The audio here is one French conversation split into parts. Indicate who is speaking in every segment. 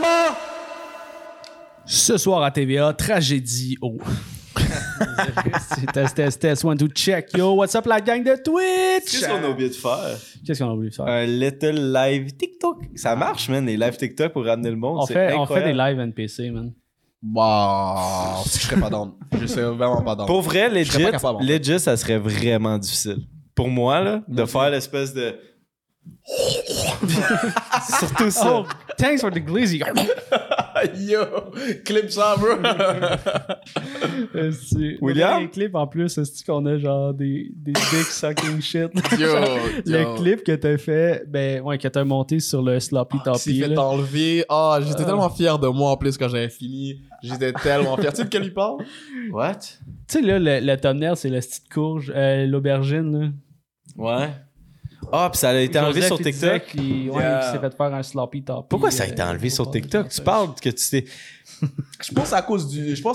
Speaker 1: Ce soir à TVA, tragédie au... Test, 1, 2, check. Yo, what's up la gang de Twitch?
Speaker 2: Qu'est-ce qu'on a oublié de faire?
Speaker 1: Qu'est-ce qu'on a oublié de faire?
Speaker 2: Un little live TikTok. Ça marche, man, les live TikTok pour ramener le monde.
Speaker 1: On fait des live NPC, man.
Speaker 3: Bah, je serais pas down. Je serais vraiment pas down.
Speaker 2: Pour vrai,
Speaker 3: serais pas capable, en fait.
Speaker 2: legit, ça serait vraiment difficile. Pour moi, là, de faire l'espèce de... Surtout ça.
Speaker 1: Oh, thanks for the glizzy.
Speaker 3: Yo, clip ça, bro.
Speaker 2: William?
Speaker 1: Les clips en plus, c'est qu'on a genre des dick sucking shit.
Speaker 3: Yo,
Speaker 1: Le clip que t'as fait, que t'as monté sur le Sloppy
Speaker 3: s'est
Speaker 1: Toppy.
Speaker 3: fait enlever. J'étais tellement fier de moi en plus quand j'avais fini. J'étais tellement fier. Tu sais de quel il parle?
Speaker 2: What?
Speaker 1: Tu sais, là, le thumbnail, c'est le petite courge, l'aubergine, là.
Speaker 2: Ouais. Ah, puis ça a été enlevé sur TikTok.
Speaker 1: Qui s'est fait faire un Sloppy Toppy.
Speaker 2: Pourquoi ça a été enlevé sur TikTok? Tu parles que tu t'es...
Speaker 3: Je pense à cause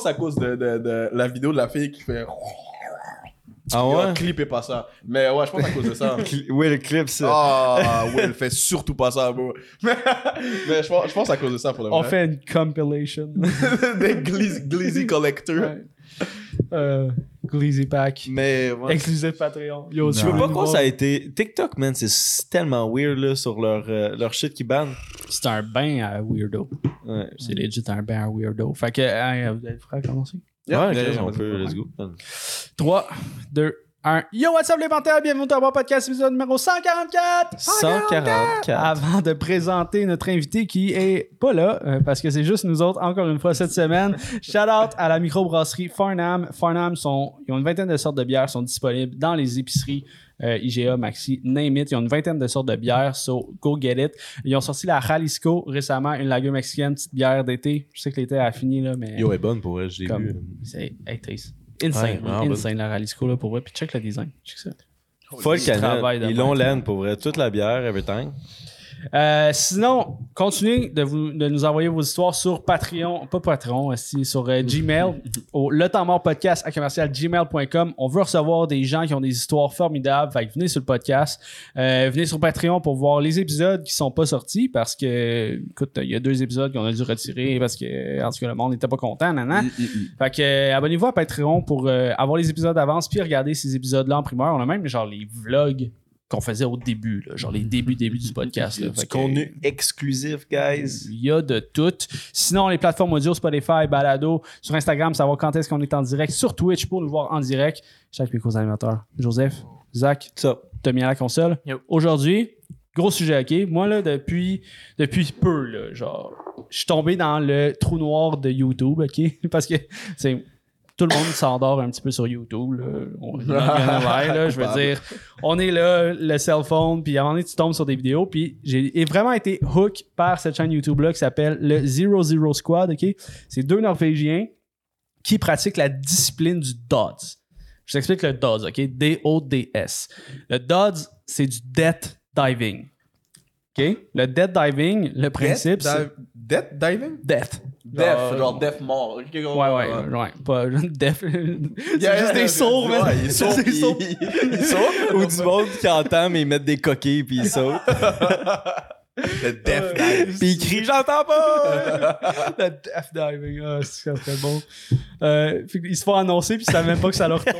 Speaker 3: de la vidéo de la fille qui fait.
Speaker 2: Ah ouais?
Speaker 3: Clip et pas ça. Mais ouais, je pense à cause de ça.
Speaker 2: Oui, le clip, ça.
Speaker 3: Ouais, elle fait surtout pas ça, bro. Mais je pense à cause de ça pour le
Speaker 1: On
Speaker 3: vrai.
Speaker 1: fait une compilation.
Speaker 3: Des Glizzy Collector.
Speaker 1: Ouais. Glizzy Pack.
Speaker 2: Mais... ouais.
Speaker 1: Exclusif Patreon. Yo,
Speaker 2: Je veux pas quoi ça a été... TikTok, man, c'est tellement weird, là, sur leur shit qui banne.
Speaker 1: C'est un bain à weirdo.
Speaker 2: Ouais.
Speaker 1: C'est legit un bain à weirdo. Fait que, vous êtes prêts à commencer?
Speaker 3: Yeah,
Speaker 2: Ouais,
Speaker 3: yeah,
Speaker 2: ok,
Speaker 3: yeah,
Speaker 2: on
Speaker 3: vas-y.
Speaker 2: peut, let's go.
Speaker 1: 3, 2, 1. Yo, what's up les panthères? Bienvenue dans mon podcast épisode numéro 144!
Speaker 2: 144.
Speaker 1: Avant de présenter notre invité qui est pas là, parce que c'est juste nous autres, encore une fois, cette semaine. Shout out à la microbrasserie Farnham. Farnham, ils ont une vingtaine de sortes de bières, sont disponibles dans les épiceries IGA, Maxi, name it. Ils ont une vingtaine de sortes de bières, so go get it. Ils ont sorti la Jalisco récemment, une lager mexicaine, petite bière d'été. Je sais que l'été a fini, là, mais...
Speaker 2: Yo, elle est bonne pour elle, je l'ai
Speaker 1: comme,
Speaker 2: vu.
Speaker 1: c'est triste. Insane,
Speaker 2: Ouais, vraiment
Speaker 1: insane la Jalisco, là, pour vrai. Puis check le design. Check ça.
Speaker 2: Folle
Speaker 1: Ils travaillent
Speaker 2: canette.
Speaker 1: de
Speaker 2: Ils l'ont
Speaker 1: même.
Speaker 2: laine pour vrai. Toute la bière, everything.
Speaker 1: Sinon, continuez de nous envoyer vos histoires sur Patreon, pas Patreon, aussi sur Gmail, au letempsmortpodcast@gmail.com. On veut recevoir des gens qui ont des histoires formidables. Fait que venez sur le podcast. Venez sur Patreon pour voir les épisodes qui sont pas sortis parce que, écoute, il y a 2 épisodes qu'on a dû retirer parce que, en tout cas, le monde n'était pas content, nanan. Fait que, abonnez-vous à Patreon pour avoir les épisodes d'avance puis regarder ces épisodes-là en primeur. On a même, genre, les vlogs qu'on faisait au début, là, genre les débuts du podcast. Là.
Speaker 2: Du
Speaker 1: Fait que,
Speaker 2: contenu exclusif, guys.
Speaker 1: il y a de tout. Sinon, les plateformes audio, Spotify, Balado, sur Instagram, savoir quand est-ce qu'on est en direct, sur Twitch pour nous voir en direct. Chaque mes co-animateurs, Joseph, Zach,
Speaker 2: Ça.
Speaker 1: Tommy à la console.
Speaker 4: Yo.
Speaker 1: Aujourd'hui, gros sujet, OK? Moi, là, depuis peu, là, genre, je suis tombé dans le trou noir de YouTube, OK? Parce que c'est... Tout le monde s'endort un petit peu sur YouTube. Là. Je veux dire, on est là, le cell phone, puis à un moment donné, tu tombes sur des vidéos, puis j'ai vraiment été hook par cette chaîne YouTube-là qui s'appelle le 00 Squad. OK? C'est 2 Norvégiens qui pratiquent la discipline du DODS. Je t'explique le DODS, OK? D-O-D-S. Le DODS, c'est du death diving. OK? Le death diving, le principe, c'est...
Speaker 3: Death diving?
Speaker 1: Death.
Speaker 3: Genre death mort.
Speaker 1: Ouais. Pas deaf. C'est
Speaker 3: Yeah,
Speaker 1: juste des sourds, man.
Speaker 3: Ouais, ils
Speaker 1: C'est
Speaker 3: sautent.
Speaker 1: des sourds.
Speaker 3: Ils sautent.
Speaker 2: Ou du monde qui entend, mais ils mettent des coquilles puis ils sautent.
Speaker 3: Le death dive.
Speaker 2: Puis ils crient, j'entends pas!
Speaker 1: Le death diving. Ah, c'est très bon. Ils se font annoncer, puis ils savent même pas que ça leur tombe.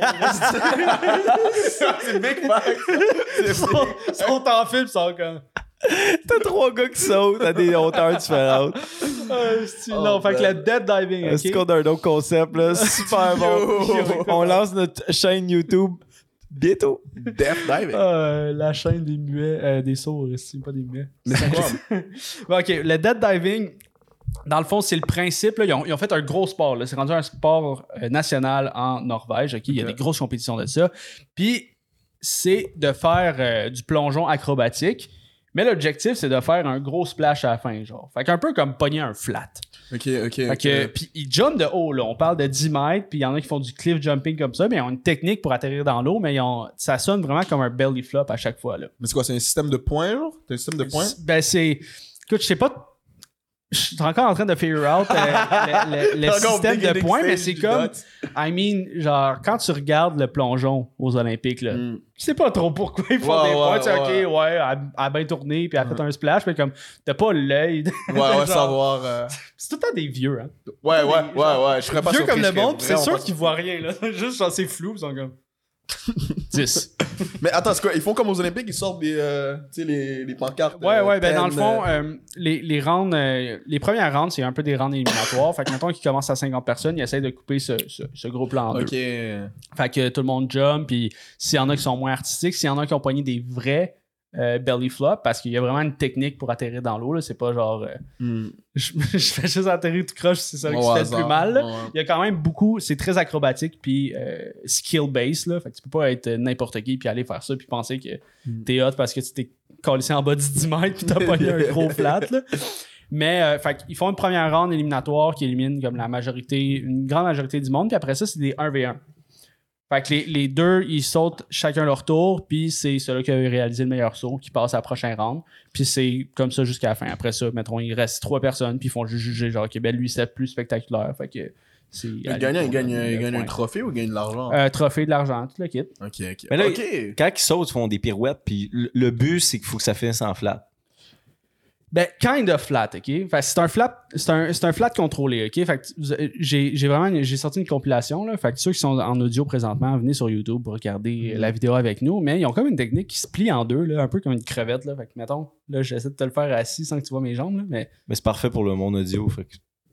Speaker 3: C'est Big Mac.
Speaker 1: Ils sont en film, ils sont comme...
Speaker 2: T'as 3 gars qui sautent à des hauteurs différentes.
Speaker 1: Non, fait que le death diving,
Speaker 2: Est-ce
Speaker 1: OK?
Speaker 2: qu'on a un autre concept, là? Super bon. On lance notre chaîne YouTube bientôt.
Speaker 3: Death diving.
Speaker 1: La chaîne des muets, des sourds, c'est pas des muets.
Speaker 3: Mais c'est quoi?
Speaker 1: Bon, OK, le death diving, dans le fond, c'est le principe. Là, ils ont fait un gros sport. Là. C'est rendu un sport national en Norvège. OK? Il y a des grosses compétitions de ça. Puis, c'est de faire du plongeon acrobatique. Mais l'objectif, c'est de faire un gros splash à la fin, genre. Fait qu'un peu comme pogner un flat.
Speaker 3: Ok.
Speaker 1: Fait que, puis ils jumpent de haut, là. On parle de 10 mètres, puis il y en a qui font du cliff jumping comme ça, mais ils ont une technique pour atterrir dans l'eau, mais ça sonne vraiment comme un belly flop à chaque fois, là.
Speaker 3: Mais c'est quoi, c'est un système de points, genre? C'est un système de points?
Speaker 1: Ben, c'est... Écoute, je sais pas je suis encore en train de figure out le système de points, mais c'est comme, genre, quand tu regardes le plongeon aux Olympiques, là, tu sais pas trop pourquoi ils font des points. Tu sais, OK, elle a bien tourné, puis elle a fait un splash, mais comme, t'as pas l'œil.
Speaker 3: Ouais, savoir.
Speaker 1: C'est tout le temps des vieux, hein.
Speaker 3: Ouais. Je serais pas
Speaker 1: vieux
Speaker 3: surpris.
Speaker 1: comme le monde, c'est sûr qu'ils voient rien, là. Juste, genre, c'est flou, ils sont comme. 10.
Speaker 3: Mais attends, c'est quoi? Ils font comme aux Olympiques, ils sortent des, tu sais, les pancartes.
Speaker 1: Ouais, ben dans le fond, les rounds, les premières rounds, c'est un peu des rounds éliminatoires. Fait que mettons qu'ils commencent à 50 personnes, ils essayent de couper ce gros plan en deux.
Speaker 3: Ok.
Speaker 1: Fait que tout le monde jump, puis s'il y en a qui sont moins artistiques, s'il y en a qui ont pogné des vrais belly flop, parce qu'il y a vraiment une technique pour atterrir dans l'eau, là. C'est pas genre je fais juste atterrir tout croche, c'est ça qui se fait le plus mal, là. Il y a quand même beaucoup, c'est très acrobatique puis skill based, là. Fait que tu peux pas être n'importe qui puis aller faire ça puis penser que t'es hot parce que tu t'es collé en bas de 10 mètres puis t'as pogné un gros flat, là. Mais fait qu'ils font une première round éliminatoire qui élimine comme une grande majorité du monde, puis après ça c'est des 1v1. Fait que les deux, ils sautent chacun leur tour, puis c'est celui qui a réalisé le meilleur saut qui passe à la prochaine round. Puis c'est comme ça jusqu'à la fin. Après ça, mettons, il reste 3 personnes, puis ils font juste juger, genre, OK, ben lui, c'est plus spectaculaire. Fait que c'est...
Speaker 3: Il gagne un trophée ou il gagne de l'argent?
Speaker 1: Trophée, de l'argent, tout le kit.
Speaker 3: OK.
Speaker 4: Mais là, quand ils sautent, ils font des pirouettes, puis le but, c'est qu'il faut que ça finisse en flat.
Speaker 1: Ben, kind of flat, OK? Fait que c'est un flat contrôlé, OK? Fait que j'ai sorti une compilation, là. Fait que ceux qui sont en audio présentement, venez sur YouTube pour regarder la vidéo avec nous. Mais ils ont comme une technique qui se plie en deux, là, un peu comme une crevette, là. Fait que, mettons, là, j'essaie de te le faire assis sans que tu vois mes jambes, là, mais
Speaker 4: c'est parfait pour le monde audio, fait que...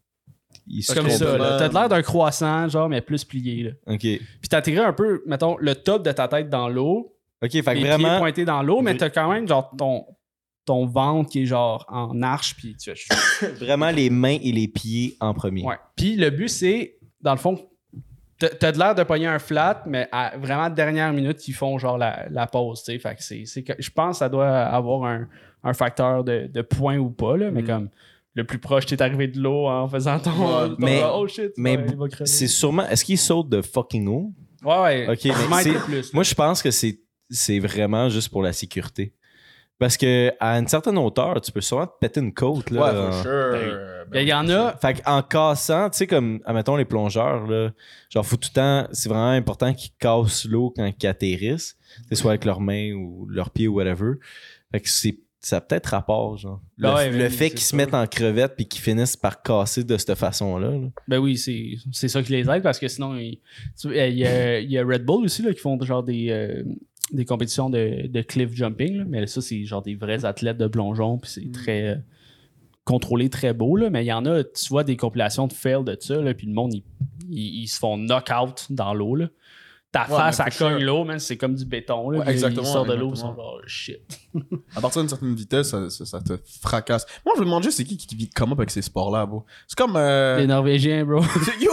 Speaker 1: C'est comme ça, là. T'as l'air d'un croissant, genre, mais plus plié, là.
Speaker 4: OK.
Speaker 1: Puis t'intégrais un peu, mettons, le top de ta tête dans l'eau.
Speaker 4: OK, fait que
Speaker 1: les
Speaker 4: vraiment...
Speaker 1: pieds pointés dans l'eau, mais t'as quand même, genre, ton ventre qui est genre en arche, puis tu fais...
Speaker 4: Vraiment les mains et les pieds en premier.
Speaker 1: Ouais. Puis le but, c'est, dans le fond, t'as de l'air de pogner un flat, mais à vraiment dernière minute, ils font genre la pause, tu sais. Fait que je pense que ça doit avoir un facteur de points ou pas, là, mais comme le plus proche, t'es arrivé de l'eau en faisant ton oh shit,
Speaker 4: mais c'est sûrement... Est-ce qu'ils sautent de fucking haut?
Speaker 1: Ouais.
Speaker 4: OK, mais
Speaker 1: plus.
Speaker 4: Moi, je pense que c'est vraiment juste pour la sécurité. Parce que à une certaine hauteur, tu peux sûrement te péter une côte. Là,
Speaker 3: ouais, for sure.
Speaker 1: Il y en a.
Speaker 4: Fait qu'en cassant, tu sais, comme, admettons, les plongeurs, là, genre, faut tout le temps, c'est vraiment important qu'ils cassent l'eau quand ils atterrissent, soit avec leurs mains ou leurs pieds ou whatever. Fait que ça a peut-être rapport, genre. Le fait qu'ils se mettent en crevette puis qu'ils finissent par casser de cette façon-là. Là.
Speaker 1: Ben oui, c'est ça qui les aide parce que sinon, il y a Red Bull aussi là, qui font genre des compétitions de cliff jumping, là. Mais ça, c'est genre des vrais athlètes de plongeon, puis c'est très contrôlé, très beau, là. Mais il y en a, tu vois, des compilations de fail de ça, là, puis le monde, ils se font knock-out dans l'eau, là. Ta face, elle cogne l'eau, man, c'est comme du béton, là.
Speaker 3: Ouais, exactement.
Speaker 1: Ils sortent de l'eau, ils sont genre, shit.
Speaker 3: À partir d'une certaine vitesse, ça te fracasse. Moi, je me demande juste, c'est qui vit comment avec ces sports-là, bro? C'est comme...
Speaker 1: Les Norvégiens, bro.
Speaker 3: Yo!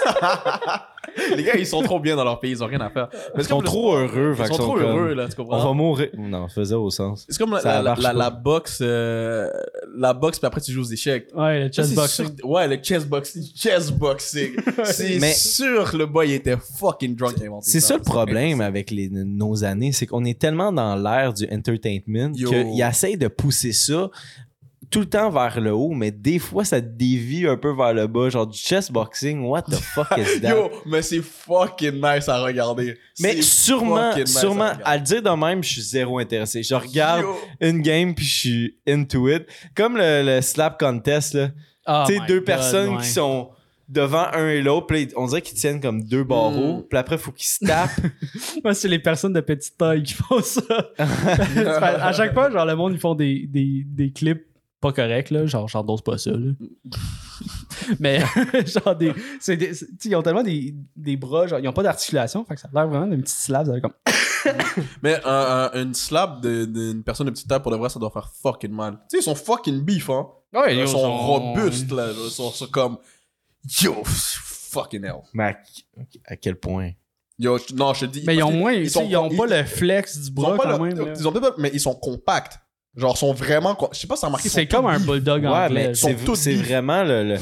Speaker 3: Les gars, ils sont trop bien dans leur pays, ils ont rien à faire.
Speaker 4: Mais ils sont trop heureux.
Speaker 3: Ils sont trop heureux, là, tu comprends?
Speaker 4: On va mourir. Non, faisait au sens.
Speaker 3: C'est comme la boxe, puis après tu joues aux échecs.
Speaker 1: Ouais, le chess boxing.
Speaker 3: Ouais, le chess boxing. C'est sûr, le boy était fucking drunk.
Speaker 4: C'est ça le problème avec nos années, c'est qu'on est tellement dans l'ère du entertainment qu'ils essayent de pousser ça tout le temps vers le haut, mais des fois ça dévie un peu vers le bas, genre du chess boxing, what the fuck is that?
Speaker 3: Yo, mais c'est fucking nice à regarder.
Speaker 4: Mais sûrement, à le dire de même, je suis zéro intéressé. Je regarde une game puis je suis into it. Comme le slap contest, là. Tu sais, deux personnes qui sont devant un et l'autre, puis on dirait qu'ils tiennent comme deux barreaux, puis après, il faut qu'ils se tapent.
Speaker 1: Moi, c'est les personnes de petite taille qui font ça. À chaque fois, genre, le monde, ils font des clips pas corrects, là, genre, j'endose pas ça, là. Mais, genre, ils ont tellement des bras, genre, ils ont pas d'articulation, fait que ça a l'air vraiment d'une petite slap, ça a l'air comme...
Speaker 3: Mais une slap d'une personne de petite taille, pour de vrai, ça doit faire fucking mal. Tu sais, ils sont fucking beef, hein.
Speaker 1: Ouais,
Speaker 3: ils sont robustes, là. Ils sont comme... Yo, fucking hell.
Speaker 4: Mais à quel point?
Speaker 3: Yo, non, je te dis...
Speaker 1: Mais ils ont moins... Ils ont pas le flex du bras, quand même.
Speaker 3: Ils ont peut-être pas... Mais ils sont compacts. Genre, sont vraiment... Je sais pas si ça a marqué...
Speaker 1: C'est comme un bulldog anglais.
Speaker 4: Ouais, mais c'est vraiment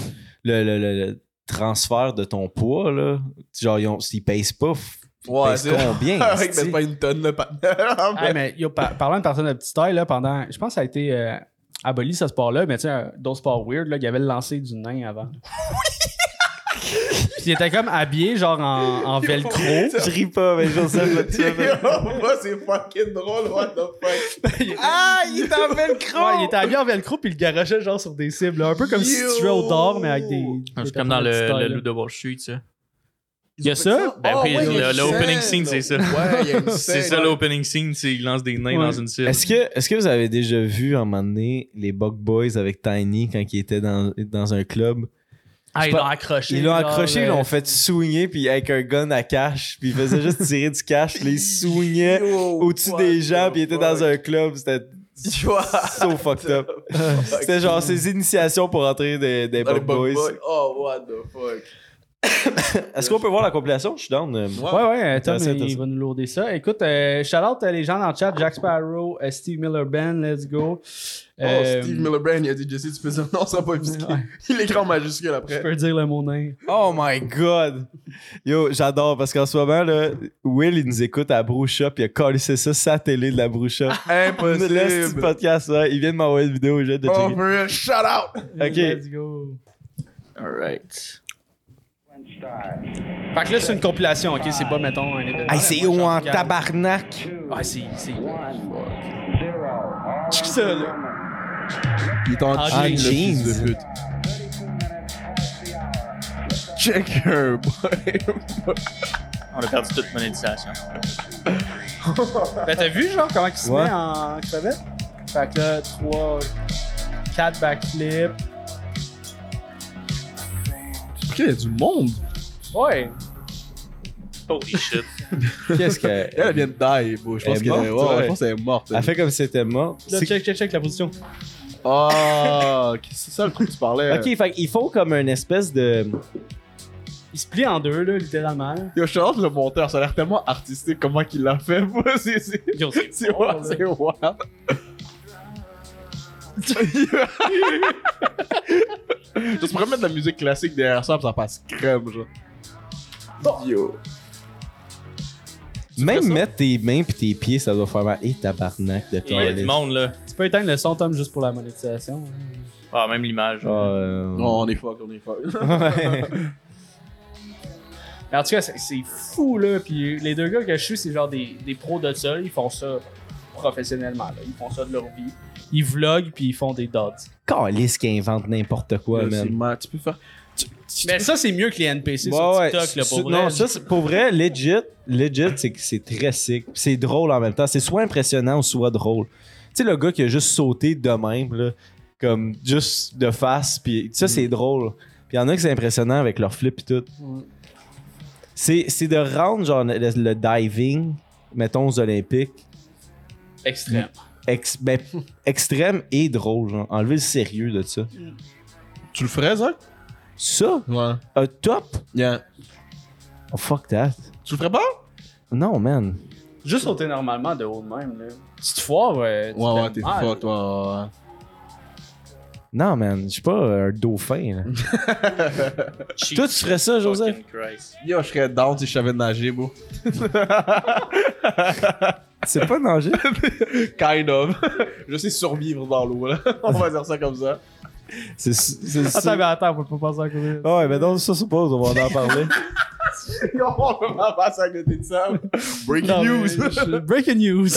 Speaker 4: le transfert de ton poids, là. Genre, ils pèsent pas...
Speaker 3: Ouais,
Speaker 4: pèsent combien?
Speaker 3: Ils mettent pas une tonne, là.
Speaker 1: Mais parlant de personnes de petite taille, là, pendant... Je pense que ça a été... aboli ce sport-là, mais tu sais, d'autres sports weird, là, il y avait le lancer du nain avant. Puis il était comme habillé, genre en velcro.
Speaker 4: Je ris pas, mais Joseph, là, tu
Speaker 3: Moi, c'est fucking drôle, what the fuck.
Speaker 4: Ah, il est en velcro!
Speaker 1: Ouais, il était habillé en velcro, puis il le garochait genre sur des cibles. Là. Un peu comme si tu jouais au dard, mais avec des.
Speaker 5: C'est comme dans le Loup de Wall Street, ça.
Speaker 1: Il y a ça?
Speaker 5: Ben oui,
Speaker 3: ouais, il y a une
Speaker 5: l'opening
Speaker 3: scène,
Speaker 5: scene, c'est ça.
Speaker 3: Ouais, il y a une
Speaker 5: C'est
Speaker 3: scène.
Speaker 5: ça l'opening scene, c'est il lance des nains dans une cible.
Speaker 4: Est-ce que vous avez déjà vu, à un moment donné, les Bug Boys avec Tiny quand ils étaient dans un club?
Speaker 1: Ah, ils l'ont accroché.
Speaker 4: Ils l'ont
Speaker 1: genre,
Speaker 4: accroché, ils l'ont fait swinguer, puis avec un gun à cash, puis ils faisaient juste tirer du cash, puis ils swingaient au-dessus des gens, puis ils étaient dans un club. C'était so fucked up. C'était genre ses initiations pour entrer des Bug Boys.
Speaker 3: Oh, what the fuck.
Speaker 4: Est-ce qu'on peut voir la compilation? Je suis down.
Speaker 1: Ouais, Tom,
Speaker 4: Intéressant.
Speaker 1: il va nous loader ça. Écoute, shout-out les gens dans le chat, Jack Sparrow, Steve Miller Band, let's go.
Speaker 3: Steve Miller Brand, il a dit Jesse, tu peux dire non, ça va pas visqué.
Speaker 1: Ouais.
Speaker 3: Il écrit en majuscule
Speaker 1: Je
Speaker 3: après.
Speaker 1: peux dire le mot nain.
Speaker 4: Oh my god! Yo, j'adore parce qu'en ce moment, là, Will, il nous écoute à Broucha, puis il a collé ça sa télé de la Broucha. Le petit
Speaker 3: Impossible.
Speaker 4: podcast, ouais. Il vient de m'envoyer une vidéo, j'ai de
Speaker 3: Oh,
Speaker 4: checker.
Speaker 3: for real, shout out.
Speaker 4: Ok.
Speaker 1: Let's go.
Speaker 5: Alright.
Speaker 1: Fait que là, c'est une compilation, ok? C'est pas, mettons, un événement.
Speaker 4: Hey, c'est où en tabarnak?
Speaker 1: Ouais, c'est. Check ça, là.
Speaker 3: Il est en
Speaker 1: En
Speaker 3: jeans, le
Speaker 4: jeans.
Speaker 3: fils de pute. Check her, boy.
Speaker 5: On a perdu toute monétisation.
Speaker 1: Ben, t'as vu, genre, comment il se
Speaker 4: Ouais.
Speaker 1: met en crevette? Fait que là, 4 backflips.
Speaker 3: Ok, il y a du monde.
Speaker 1: Ouais.
Speaker 5: Holy shit.
Speaker 4: Qu'est-ce que.
Speaker 3: Elle vient de die, bro. Je pense
Speaker 4: Elle est
Speaker 3: qu'elle
Speaker 4: morte, ouais.
Speaker 3: je pense qu'elle est morte.
Speaker 4: Elle fait comme si c'était mort.
Speaker 1: Là, check la position.
Speaker 3: Ah, c'est ça le truc que tu parlais.
Speaker 4: Ok, fait qu'ils font comme une espèce de.
Speaker 1: Il se plie en deux, là, littéralement. Là.
Speaker 3: Yo, je te montre le monteur, ça a l'air tellement artistique comment qu'il l'a fait. bro. C'est
Speaker 1: Yo,
Speaker 3: c'est wild, c'est wild. Je pourrais mettre de la musique classique derrière ça, puis ça passe crème, genre. Yo.
Speaker 4: Même
Speaker 3: fais ça?
Speaker 4: mettre tes mains pis tes pieds, ça doit faire mal. Et tabarnak de
Speaker 5: Il y a du
Speaker 4: calice.
Speaker 5: monde, là.
Speaker 1: Tu peux éteindre le son, Tom, juste pour la monétisation.
Speaker 5: Ah, même l'image.
Speaker 3: Non, on est fuck, on est fuck.
Speaker 4: Ouais.
Speaker 1: Mais en tout cas, c'est fou, là. Puis les deux gars que je suis, c'est genre des pros de ça. Ils font ça professionnellement, là. Ils font ça de leur vie. Ils vloguent, puis ils font des dots.
Speaker 4: Calice qui invente n'importe quoi,
Speaker 3: Yo, c'est
Speaker 4: man.
Speaker 3: mal. Tu peux faire.
Speaker 1: Mais ça, c'est mieux que les NPC
Speaker 4: Ouais,
Speaker 1: sur
Speaker 4: ouais.
Speaker 1: TikTok, là, pour vrai.
Speaker 4: Non, ça, pour vrai, legit, c'est que c'est très sick. Pis c'est drôle en même temps. C'est soit impressionnant ou soit drôle. Tu sais, le gars qui a juste sauté de même, là, comme juste de face, puis ça, c'est drôle. Puis il y en a qui c'est impressionnant avec leur flip et tout. C'est de rendre genre le diving, mettons aux Olympiques,
Speaker 1: Extrême.
Speaker 4: extrême et drôle. Genre. Enlever le sérieux de ça.
Speaker 3: Tu le ferais, Zach?
Speaker 4: Ça,
Speaker 3: Ouais.
Speaker 4: un top?
Speaker 3: Yeah.
Speaker 4: Oh, fuck that.
Speaker 3: Tu le ferais pas?
Speaker 4: Non, man.
Speaker 1: Juste sauter normalement de haut de même, là. Si tu foires, tu
Speaker 3: Ouais,
Speaker 1: fais
Speaker 3: t'es
Speaker 1: mal.
Speaker 3: fuck, toi.
Speaker 4: Non, man. Je suis pas un dauphin, là. Toi, tu ferais ça, Joseph?
Speaker 5: Fucking Christ.
Speaker 3: Yo, je serais down si je savais nager, bro.
Speaker 4: C'est pas nager.
Speaker 3: Kind of. Je sais survivre dans l'eau, là. On va dire ça comme ça.
Speaker 4: C'est
Speaker 1: Attends, mais attends, on peut pas passer à côté.
Speaker 4: Ah ouais, mais donc ça suppose, on va en parler.
Speaker 3: On peut pas passer à côté de ça. Breaking news.
Speaker 1: Breaking news.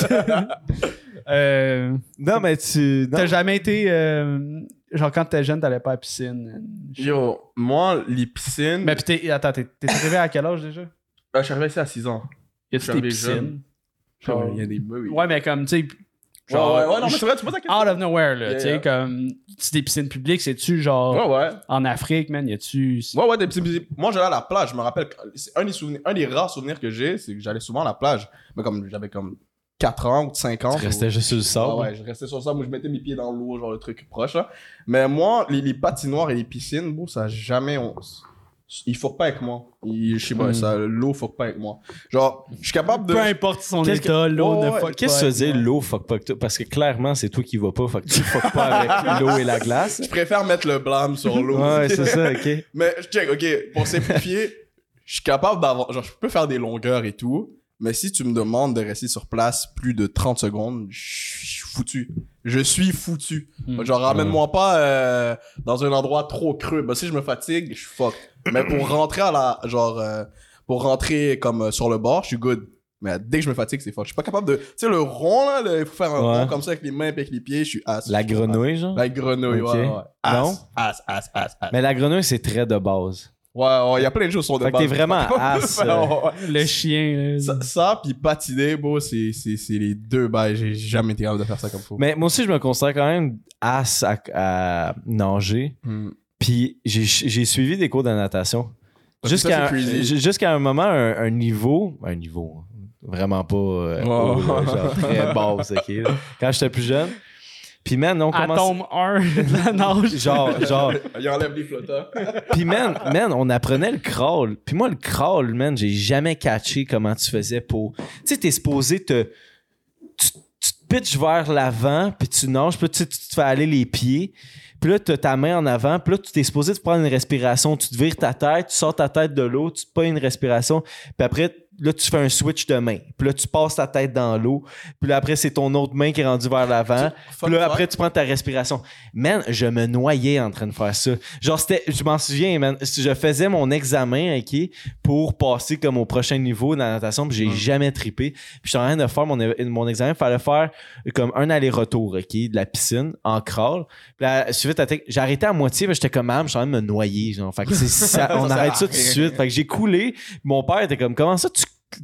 Speaker 4: Non, mais tu.
Speaker 1: T'as jamais été. Genre, quand t'étais jeune, t'allais pas à la piscine.
Speaker 3: Yo, moi, les piscines.
Speaker 1: Mais pis attends, t'es arrivé à quel âge déjà?
Speaker 3: Je suis arrivé ici à 6 ans.
Speaker 1: Y a-tu
Speaker 3: Je suis
Speaker 1: des
Speaker 3: arrivé
Speaker 1: piscines?
Speaker 3: jeune.
Speaker 1: Genre-
Speaker 3: Il y a des meubles.
Speaker 1: Ouais, mais comme, tu sais.
Speaker 3: Ouais, non, mais c'est vrai, tu poses la question.
Speaker 1: Out of nowhere, là.
Speaker 3: Yeah,
Speaker 1: Tu sais,
Speaker 3: yeah.
Speaker 1: comme. C'est des piscines publiques, c'est-tu genre.
Speaker 3: Ouais.
Speaker 1: En Afrique, man, y a-tu.
Speaker 3: Ouais, des petits. Moi, j'allais à la plage. Je me rappelle. C'est un des rares souvenirs que j'ai, c'est que j'allais souvent à la plage. Mais comme j'avais comme 4 ans ou 5 ans.
Speaker 4: Tu restais juste sur le sable.
Speaker 3: Ouais, je restais sur ça. Moi, je mettais mes pieds dans l'eau, genre le truc proche. Là. Mais moi, les patinoires et les piscines, bon, ça a jamais. Ils fuck pas avec moi. Je sais pas, l'eau fuck pas avec moi. Genre, je suis capable de.
Speaker 1: Peu importe son
Speaker 4: Qu'est-ce
Speaker 1: état, l'eau ne
Speaker 3: Ouais,
Speaker 1: fuck
Speaker 4: Qu'est-ce que
Speaker 1: pas
Speaker 4: ça veut dire
Speaker 1: avec moi.
Speaker 4: l'eau fuck pas que toi? Parce que clairement, c'est toi qui vas pas. Fait que tu fuck pas avec l'eau et la glace.
Speaker 3: Je préfère mettre le blâme sur l'eau.
Speaker 4: Ouais, c'est ça, ok.
Speaker 3: Mais check, ok, pour simplifier, je suis capable d'avoir. Genre, je peux faire des longueurs et tout. Mais si tu me demandes de rester sur place plus de 30 secondes, je suis foutu. je suis foutu. Genre, ramène-moi pas dans un endroit trop creux. Bah, si je me fatigue, je suis fuck. Mais pour rentrer pour rentrer comme sur le bord, je suis good. Mais dès que je me fatigue, c'est fuck. Je suis pas capable de... Tu sais, le rond, là, il faut faire un rond comme ça avec les mains et avec les pieds, je suis ass.
Speaker 4: La grenouille, genre?
Speaker 3: La grenouille,
Speaker 4: Ok.
Speaker 3: ouais.
Speaker 4: Non?
Speaker 3: Ass.
Speaker 4: Mais la grenouille, c'est très de base.
Speaker 3: Ouais, il y a plein de choses sur de
Speaker 4: Fait que
Speaker 3: base.
Speaker 4: t'es vraiment ass.
Speaker 1: Le chien. là.
Speaker 3: Ça puis patiner, bro, c'est les deux bails. J'ai jamais été capable de faire ça comme faut.
Speaker 4: Mais moi aussi, je me considère quand même ass à nager. Puis j'ai suivi des cours de natation.
Speaker 3: Parce que ça, c'est crazy.
Speaker 4: Jusqu'à un moment, un niveau vraiment pas haut, là, genre très basse, ok, là. Quand j'étais plus jeune. Puis man, on commence...
Speaker 1: Atome 1 de la nage.
Speaker 4: Genre...
Speaker 3: Il enlève les flottants.
Speaker 4: Puis man, on apprenait le crawl. Puis moi, le crawl, man, j'ai jamais catché comment tu faisais pour... Tu sais, t'es supposé tu te pitches vers l'avant, puis tu nages, puis tu te fais aller les pieds. Puis là, tu as ta main en avant, puis là, tu t'es supposé de prendre une respiration. Tu te vires ta tête, tu sors ta tête de l'eau, tu te prends une respiration, puis après, là, tu fais un switch de main. Puis là, tu passes ta tête dans l'eau, puis là, après, c'est ton autre main qui est rendue vers l'avant. Puis là, après, tu prends ta respiration. Man, je me noyais en train de faire ça. Genre, je m'en souviens, man, je faisais mon examen, OK, pour passer comme au prochain niveau de la natation, puis j'ai jamais trippé. Puis j'étais en train de faire mon examen, il fallait faire comme un aller-retour, OK, de la piscine en crawl. Puis là, j'ai arrêté à moitié, mais j'étais comme, man, je suis en train de me noyer, genre. Fait que on arrête ça tout de suite. Fait que j'ai coulé. Mon père était comme, comment ça tu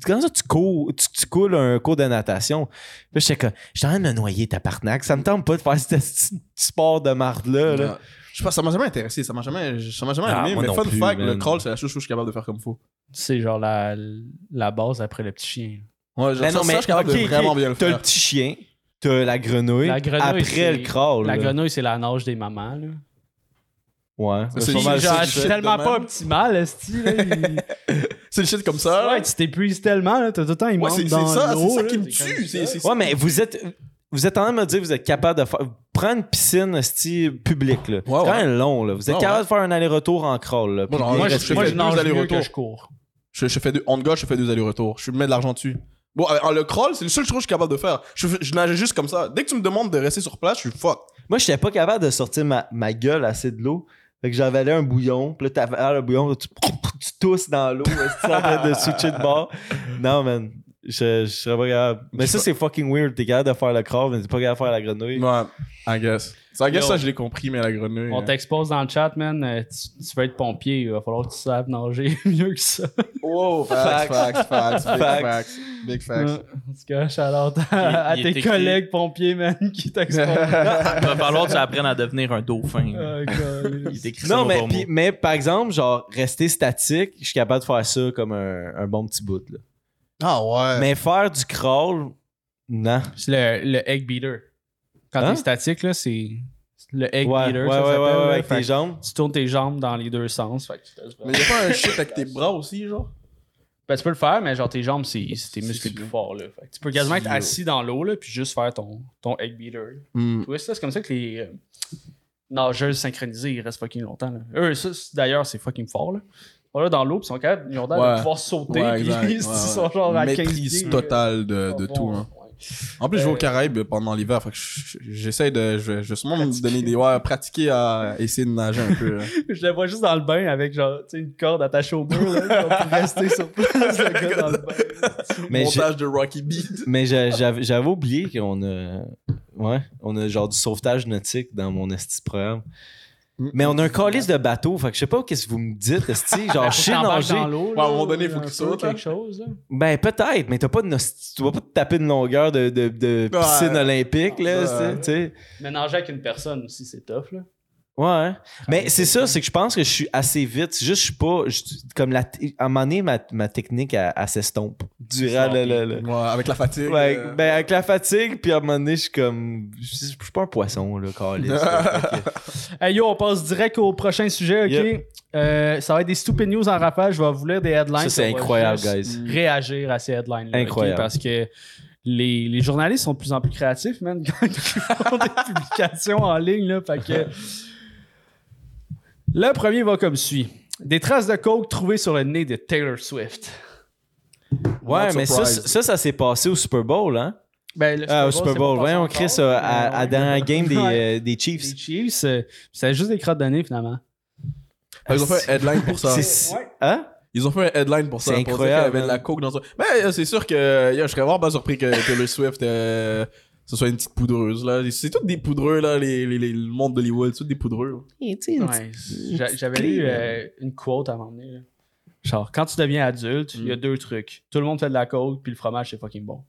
Speaker 4: coules un cours de natation? Puis j'étais comme, j'étais en train de me noyer, tabarnak. Ça me tente pas de faire ce sport de marde-là. Là.
Speaker 3: Je sais pas, ça m'a jamais intéressé, ça m'a jamais allumé,
Speaker 4: moi
Speaker 3: mais
Speaker 4: non
Speaker 3: fun
Speaker 4: plus,
Speaker 3: fact,
Speaker 4: man.
Speaker 3: le crawl, c'est la chose que je suis capable de faire comme faut.
Speaker 1: C'est genre la base après le petit chien.
Speaker 3: Ouais, genre,
Speaker 4: Ben non,
Speaker 3: ça, je suis capable de vraiment bien le
Speaker 4: t'as le
Speaker 3: faire.
Speaker 4: petit chien, t'as la grenouille, après
Speaker 1: c'est-
Speaker 4: le crawl.
Speaker 1: La
Speaker 4: là.
Speaker 1: grenouille, c'est la nage des mamans. Là.
Speaker 4: Ouais.
Speaker 3: C'est
Speaker 1: Puis,
Speaker 3: pas mal ça
Speaker 1: genre,
Speaker 3: que
Speaker 1: je
Speaker 3: je
Speaker 1: suis
Speaker 3: fais
Speaker 1: tellement
Speaker 3: de
Speaker 1: pas
Speaker 3: même.
Speaker 1: optimal, esti. là,
Speaker 3: C'est le shit comme ça.
Speaker 1: Ouais, tu t'épuises tellement, là, t'as tout le temps, il
Speaker 3: Ouais,
Speaker 1: manque
Speaker 3: c'est
Speaker 1: dans
Speaker 3: ça,
Speaker 1: l'eau.
Speaker 3: c'est ça
Speaker 1: là,
Speaker 3: qui me
Speaker 1: t'es
Speaker 3: tue.
Speaker 1: comme ça.
Speaker 3: C'est
Speaker 4: Ouais, mais vous êtes en train de me dire que vous êtes capable de faire. Prendre une piscine style publique, là.
Speaker 3: Ouais,
Speaker 4: c'est quand
Speaker 3: ouais.
Speaker 4: même long, là. Vous êtes
Speaker 3: Ouais,
Speaker 4: capable de faire un aller-retour en crawl, là.
Speaker 3: Moi, genre,
Speaker 4: Puis
Speaker 3: moi,
Speaker 4: bien
Speaker 3: je
Speaker 1: Moi, je
Speaker 3: fais
Speaker 1: nage
Speaker 3: deux
Speaker 1: mieux que
Speaker 3: allers-retours.
Speaker 1: je cours.
Speaker 3: Je fais on gars, je fais 2 allers-retours. Je mets de l'argent dessus. Bon, le crawl, c'est le seul chose que je suis capable de faire. Je nageais juste comme ça. Dès que tu me demandes de rester sur place, je suis fuck.
Speaker 4: Moi, j'étais pas capable de sortir ma gueule assez de l'eau. Fait que j'avalais un bouillon. Puis là, t'avales le bouillon, tu tousses dans l'eau. Tu es en train de switcher de bord. Non, man. Je serais pas capable. Mais ça, c'est fucking weird. T'es capable de faire le crawl, mais t'es pas capable de faire la grenouille.
Speaker 3: Ouais, I guess. I guess
Speaker 1: Yo.
Speaker 3: ça, je l'ai compris, mais la grenouille.
Speaker 1: On t'expose dans le chat, man. Tu veux être pompier, il va falloir que tu saches nager mieux que ça.
Speaker 3: Oh, facts. Big facts.
Speaker 1: En tout cas, shout-out à
Speaker 5: Il est
Speaker 1: tes
Speaker 5: écrit-
Speaker 1: collègues pompiers, man, qui t'exposent.
Speaker 5: Il va falloir que tu apprennes à devenir un dauphin.
Speaker 1: Oh, God.
Speaker 5: Il décrit ça
Speaker 4: Non,
Speaker 5: au
Speaker 4: mais,
Speaker 5: bon mot.
Speaker 4: mais par exemple, genre, rester statique, je suis capable de faire ça comme un bon petit bout, là.
Speaker 3: Ah ouais.
Speaker 4: Mais faire du crawl, non.
Speaker 1: C'est le egg beater. Quand
Speaker 4: Hein?
Speaker 1: t'es statique, là, c'est le egg
Speaker 4: Ouais,
Speaker 1: beater.
Speaker 4: ouais,
Speaker 1: ça
Speaker 4: ouais,
Speaker 1: s'appelle,
Speaker 4: ouais,
Speaker 1: là.
Speaker 4: avec
Speaker 1: Fait
Speaker 4: tes
Speaker 1: que
Speaker 4: jambes.
Speaker 1: Tu tournes tes jambes dans les deux sens. Fait que tu fais-
Speaker 3: Mais y'a pas un shit avec tes bras aussi, genre?
Speaker 1: Ben, tu peux le faire, mais genre tes jambes, c'est tes muscles plus forts. Là. Fait que tu peux quasiment être assis dans l'eau, là, puis juste faire ton egg beater. Twist, là, c'est comme ça que les nageuses synchronisées, ils restent fucking longtemps. Là. Eux, ça, d'ailleurs, c'est fucking fort. Là. Ils sont là dans l'eau, puis ils sont capables, ils ont l'air
Speaker 3: Ouais.
Speaker 1: de pouvoir sauter,
Speaker 3: Ouais,
Speaker 1: puis
Speaker 3: exact.
Speaker 1: ils sont genre à 15
Speaker 3: Maîtrise
Speaker 1: pieds,
Speaker 3: totale de
Speaker 1: là.
Speaker 3: tout. Hein.
Speaker 1: Ouais.
Speaker 3: En plus, je vais aux Caraïbes pendant l'hiver, fait que j'essaie de. Je vais sûrement me donner des. Ouais, pratiquer à essayer de nager un peu. Là.
Speaker 1: Je le vois juste dans le bain avec genre, tu sais, une corde attachée au mur, là, genre, pour rester sur place, le gars dans le bain.
Speaker 4: Mais
Speaker 3: Montage de Rocky Beat.
Speaker 4: Mais j'avais oublié qu'on a. Ouais, on a genre du sauvetage nautique dans mon esti de programme. Mais on a un calice de bateau, fait que je sais pas qu'est-ce que vous me dites, esti. Genre, je sais
Speaker 1: T'embarques
Speaker 4: nager.
Speaker 1: dans l'eau,
Speaker 3: Ouais, à un moment
Speaker 1: là,
Speaker 3: donné, faut
Speaker 1: un
Speaker 3: qu'il
Speaker 1: peu,
Speaker 3: saute,
Speaker 1: quelque chose. Là.
Speaker 4: Ben, peut-être, mais t'as pas de tu vas pas te taper une longueur de piscine
Speaker 3: Ouais.
Speaker 4: olympique, là,
Speaker 3: Ouais.
Speaker 4: tu sais.
Speaker 1: Mais nager avec une personne aussi, c'est tough, là.
Speaker 4: Ouais. Mais c'est ça, c'est que je pense que je suis assez vite. C'est juste, je suis pas. Comme à un moment donné, ma technique, elle s'estompe. Durant le.
Speaker 3: Ouais, avec la fatigue.
Speaker 4: Ouais, ben avec la fatigue, puis à un moment donné, je suis comme. Je suis pas un poisson, là, calice. là. Fait que-
Speaker 1: Hey yo, on passe direct au prochain sujet, ok?
Speaker 4: Yep.
Speaker 1: Ça va être des stupid news en rafale. Je vais vous lire des headlines.
Speaker 4: Ça, c'est
Speaker 1: On va
Speaker 4: incroyable,
Speaker 1: juste
Speaker 4: guys.
Speaker 1: Réagir à ces headlines-là. ok?
Speaker 4: Incroyable.
Speaker 1: Parce que les journalistes sont de plus en plus créatifs, man, quand ils font des publications en ligne, là. Fait que. Le premier va comme suit. Des traces de coke trouvées sur le nez de Taylor Swift.
Speaker 4: Ouais,
Speaker 3: Not
Speaker 4: mais
Speaker 3: surprised.
Speaker 4: ça s'est passé au Super Bowl, hein?
Speaker 1: Ben, le
Speaker 4: Ah, au Super
Speaker 1: c'est
Speaker 4: Bowl.
Speaker 1: pas
Speaker 4: Voyons,
Speaker 1: passé
Speaker 4: Chris,
Speaker 1: encore,
Speaker 4: à dans la game
Speaker 1: Ouais.
Speaker 4: des Chiefs.
Speaker 1: Les Chiefs, c'était juste des crottes de nez, finalement.
Speaker 3: Ils ont fait un headline pour ça.
Speaker 4: Hein?
Speaker 3: Ils ont fait un headline pour ça.
Speaker 4: C'est
Speaker 3: pour dire
Speaker 4: incroyable,
Speaker 3: qu'il y avait de la coke dans ça. Mais c'est sûr que je serais vraiment pas surpris que Taylor Swift ce soit une petite poudreuse. Là. C'est tous des poudreux, là, le monde d'Hollywood. C'est tous des poudreux.
Speaker 1: Ouais, j'avais lu une quote à un moment donné. Là. Genre, quand tu deviens adulte, il y a 2 trucs. Tout le monde fait de la coke, puis le fromage, c'est fucking bon.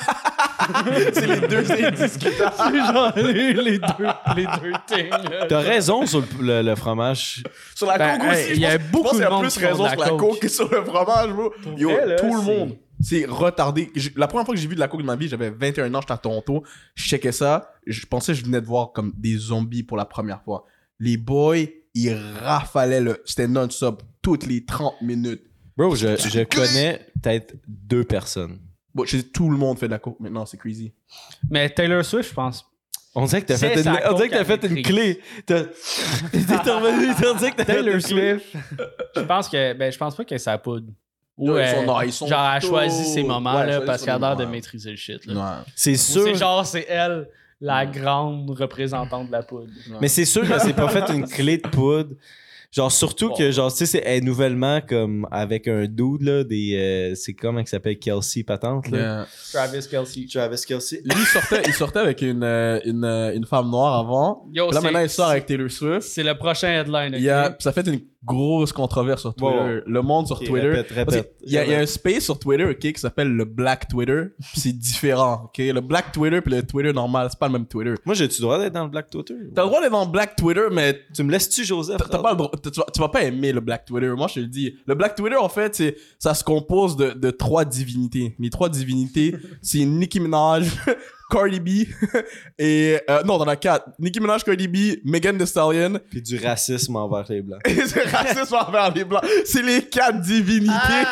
Speaker 3: C'est les deux indiscutables.
Speaker 1: C'est genre les deux things. là.
Speaker 4: T'as raison sur le fromage.
Speaker 3: Sur la
Speaker 1: Ben,
Speaker 3: coke aussi.
Speaker 1: il y a
Speaker 3: je pense
Speaker 1: beaucoup
Speaker 3: qu'il y
Speaker 1: de
Speaker 3: a
Speaker 1: monde
Speaker 3: plus
Speaker 1: qui font
Speaker 3: raison
Speaker 1: de
Speaker 3: sur
Speaker 1: la
Speaker 3: la
Speaker 1: coke.
Speaker 3: coke que sur le fromage, bro. Yo,
Speaker 1: vrai, là,
Speaker 3: tout le
Speaker 1: c'est-
Speaker 3: monde. C'est retardé. La première fois que j'ai vu de la coke de ma vie, j'avais 21 ans, j'étais à Toronto. Je checkais ça. Je pensais que je venais de voir comme des zombies pour la première fois. Les boys, ils rafalaient c'était non-stop toutes les 30 minutes.
Speaker 4: Bro, je connais peut-être 2 personnes.
Speaker 3: Bon, je sais, tout le monde fait de la coke maintenant, c'est crazy.
Speaker 1: Mais Taylor Swift, je pense.
Speaker 4: On dirait que t'as
Speaker 1: C'est
Speaker 4: fait
Speaker 1: sa
Speaker 4: une, on dirait que t'as
Speaker 1: coke
Speaker 4: fait une
Speaker 1: à
Speaker 4: clé. T'es revenu, on dirait que t'as fait
Speaker 1: Taylor
Speaker 4: une clé.
Speaker 1: Swift, je pense pas que c'est la poudre. Ou
Speaker 3: Ils sont
Speaker 1: genre, elle
Speaker 3: tôt-
Speaker 1: choisit ses moments
Speaker 3: Ouais,
Speaker 1: là,
Speaker 3: choisit
Speaker 1: parce
Speaker 3: son
Speaker 1: qu'elle a l'air de
Speaker 3: moment.
Speaker 1: maîtriser le shit. Là.
Speaker 3: Ouais.
Speaker 4: C'est
Speaker 1: Ou
Speaker 4: sûr.
Speaker 1: c'est genre, c'est elle, la grande représentante de la poudre.
Speaker 4: Mais c'est sûr que c'est pas fait une clé de poudre. Genre, surtout que, genre, tu sais, elle est nouvellement comme avec un dude, là, c'est comment il s'appelle Kelsey Patente, là.
Speaker 3: Yeah.
Speaker 1: Travis Kelce.
Speaker 4: Travis Kelsey.
Speaker 3: Lui, il sortait avec une femme noire avant.
Speaker 1: Yo,
Speaker 3: Puis là,
Speaker 1: c'est-
Speaker 3: maintenant, il sort avec Taylor Swift.
Speaker 1: C'est le prochain headline. ok?
Speaker 3: Ça fait une grosse controverse sur Twitter.
Speaker 4: Wow.
Speaker 3: Le monde sur
Speaker 4: Ok,
Speaker 3: Twitter.
Speaker 4: répète.
Speaker 3: Parce qu'il y a un space sur Twitter, ok, qui s'appelle le Black Twitter. Puis c'est différent, ok. Le Black Twitter puis le Twitter normal, c'est pas le même Twitter.
Speaker 4: Moi, j'ai-tu le droit d'être dans le Black Twitter?
Speaker 3: T'as le droit d'être dans le Black Twitter, mais
Speaker 4: Tu me laisses-tu, Joseph?
Speaker 3: t'as pas le droit. Tu vas pas aimer le Black Twitter. Moi, je te le dis. Le Black Twitter, en fait, ça se compose de 3 divinités. Les 3 divinités, c'est Nicki Minaj, Cardi B et non, t'en as 4. Nicki Minaj, Cardi B, Megan Thee Stallion
Speaker 4: Puis du racisme envers les Blancs.
Speaker 3: et c'est racisme envers les blancs. C'est les 4 divinités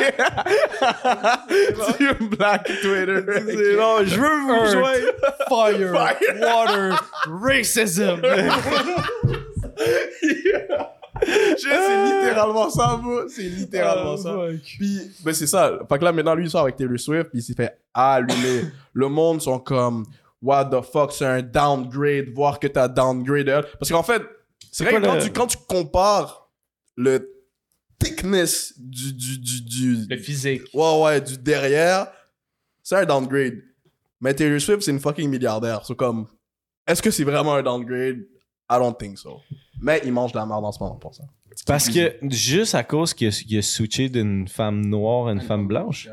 Speaker 3: du Black Twitter.
Speaker 4: C'est long, je veux vous rejoindre.
Speaker 1: Fire, water, racism.
Speaker 3: C'est littéralement ça, bro. C'est littéralement ça. Puis, ben c'est ça. Fait que là, maintenant, lui, il sort avec Taylor Swift, puis il s'est fait allumer. Le monde sont comme, what the fuck, c'est un downgrade, voir que t'as downgrade elle. Parce qu'en fait, c'est vrai que quand tu compares le thickness du
Speaker 1: Le physique.
Speaker 3: ouais, du derrière, c'est un downgrade. Mais Taylor Swift, c'est une fucking milliardaire. C'est comme, est-ce que c'est vraiment un downgrade? I don't think so. Mais il mange de la merde en ce moment pour ça.
Speaker 4: Parce que, juste à cause qu'il a switché d'une femme noire à une femme blanche,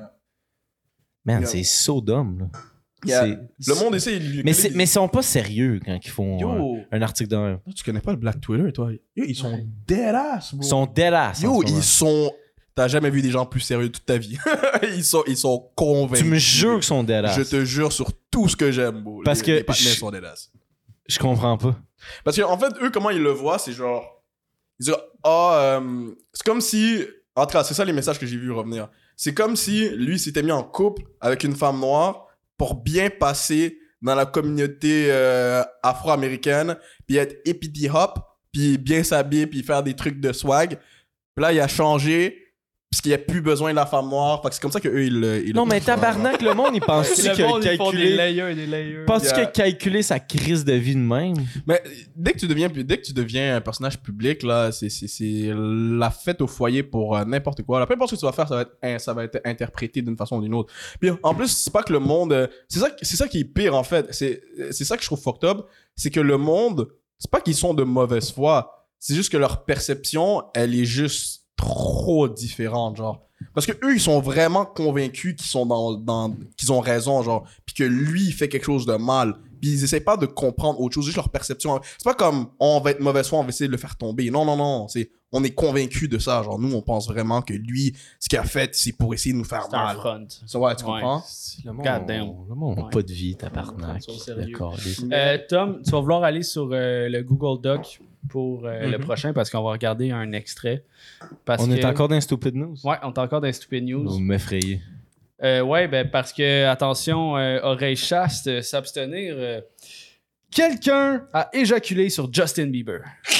Speaker 4: man,
Speaker 3: Yeah.
Speaker 4: c'est so dumb, là.
Speaker 3: Yeah.
Speaker 4: C'est-
Speaker 3: Le monde essaie de lui.
Speaker 4: Mais ils sont pas sérieux quand ils font
Speaker 3: Yo.
Speaker 4: un article d'un.
Speaker 3: Tu connais pas le Black Twitter, toi? Yo, ils sont dead ass, bro.
Speaker 4: Ils sont deadass.
Speaker 3: Yo, ils sont. T'as jamais vu des gens plus sérieux toute ta vie. ils sont convaincus.
Speaker 4: Tu me jures qu'ils sont deadass.
Speaker 3: Je te jure sur tout ce que j'aime, bro.
Speaker 4: Parce que
Speaker 3: les partenaires
Speaker 4: je-
Speaker 3: sont dead ass.
Speaker 4: Je comprends pas.
Speaker 3: Parce qu'en fait, eux, comment ils le voient, c'est genre. Ils disent, c'est comme si. En tout cas, c'est ça les messages que j'ai vus revenir. C'est comme si lui s'était mis en couple avec une femme noire pour bien passer dans la communauté afro-américaine, puis être hippity hop, puis bien s'habiller, puis faire des trucs de swag. Puis là, il a changé, parce qu'il n'y a plus besoin de la femme noire. Fait que c'est comme ça qu'eux, ils
Speaker 4: Non, mais tabarnak, le monde, il pense-tu qu'il
Speaker 1: Le
Speaker 4: a
Speaker 1: monde, ils font des
Speaker 4: calculé...
Speaker 1: layers.
Speaker 4: Penses-tu
Speaker 3: Yeah.
Speaker 4: qu'il a calculé sa crise de vie de même?
Speaker 3: Mais dès que tu deviens un personnage public, là, c'est la fête au foyer pour n'importe quoi. Là, peu importe ce que tu vas faire, ça va être interprété d'une façon ou d'une autre. Puis en plus, c'est pas que le monde... c'est ça qui est pire, en fait. C'est ça que je trouve fucked up. C'est que le monde, c'est pas qu'ils sont de mauvaise foi. C'est juste que leur perception, elle est juste trop différente, genre. Parce que eux, ils sont vraiment convaincus qu'ils sont qu'ils ont raison, genre, puis que lui, il fait quelque chose de mal. Puis ils essaient pas de comprendre autre chose, juste leur perception. C'est pas comme on va être mauvaise foi, on va essayer de le faire tomber. Non, on est convaincus de ça, genre nous, on pense vraiment que lui, ce qu'il a fait, c'est pour essayer de nous faire
Speaker 1: C'est un
Speaker 3: mal.
Speaker 1: front.
Speaker 3: Ça, ouais, tu comprends?
Speaker 4: Le monde,
Speaker 1: God damn.
Speaker 4: le monde n'a
Speaker 1: Ouais.
Speaker 4: pas de vie, tabarnak.
Speaker 1: Ils sont sérieux.
Speaker 4: D'accord.
Speaker 1: Tom, tu vas vouloir aller sur le Google Doc pour le prochain parce qu'on va regarder un extrait. Parce
Speaker 4: On est
Speaker 1: que-
Speaker 4: encore dans Stupid News?
Speaker 1: Ouais, on est encore dans les Stupid News.
Speaker 4: Vous m'effrayez.
Speaker 1: Ouais, ben parce que, attention, oreille chaste, s'abstenir. Quelqu'un a éjaculé sur Justin Bieber.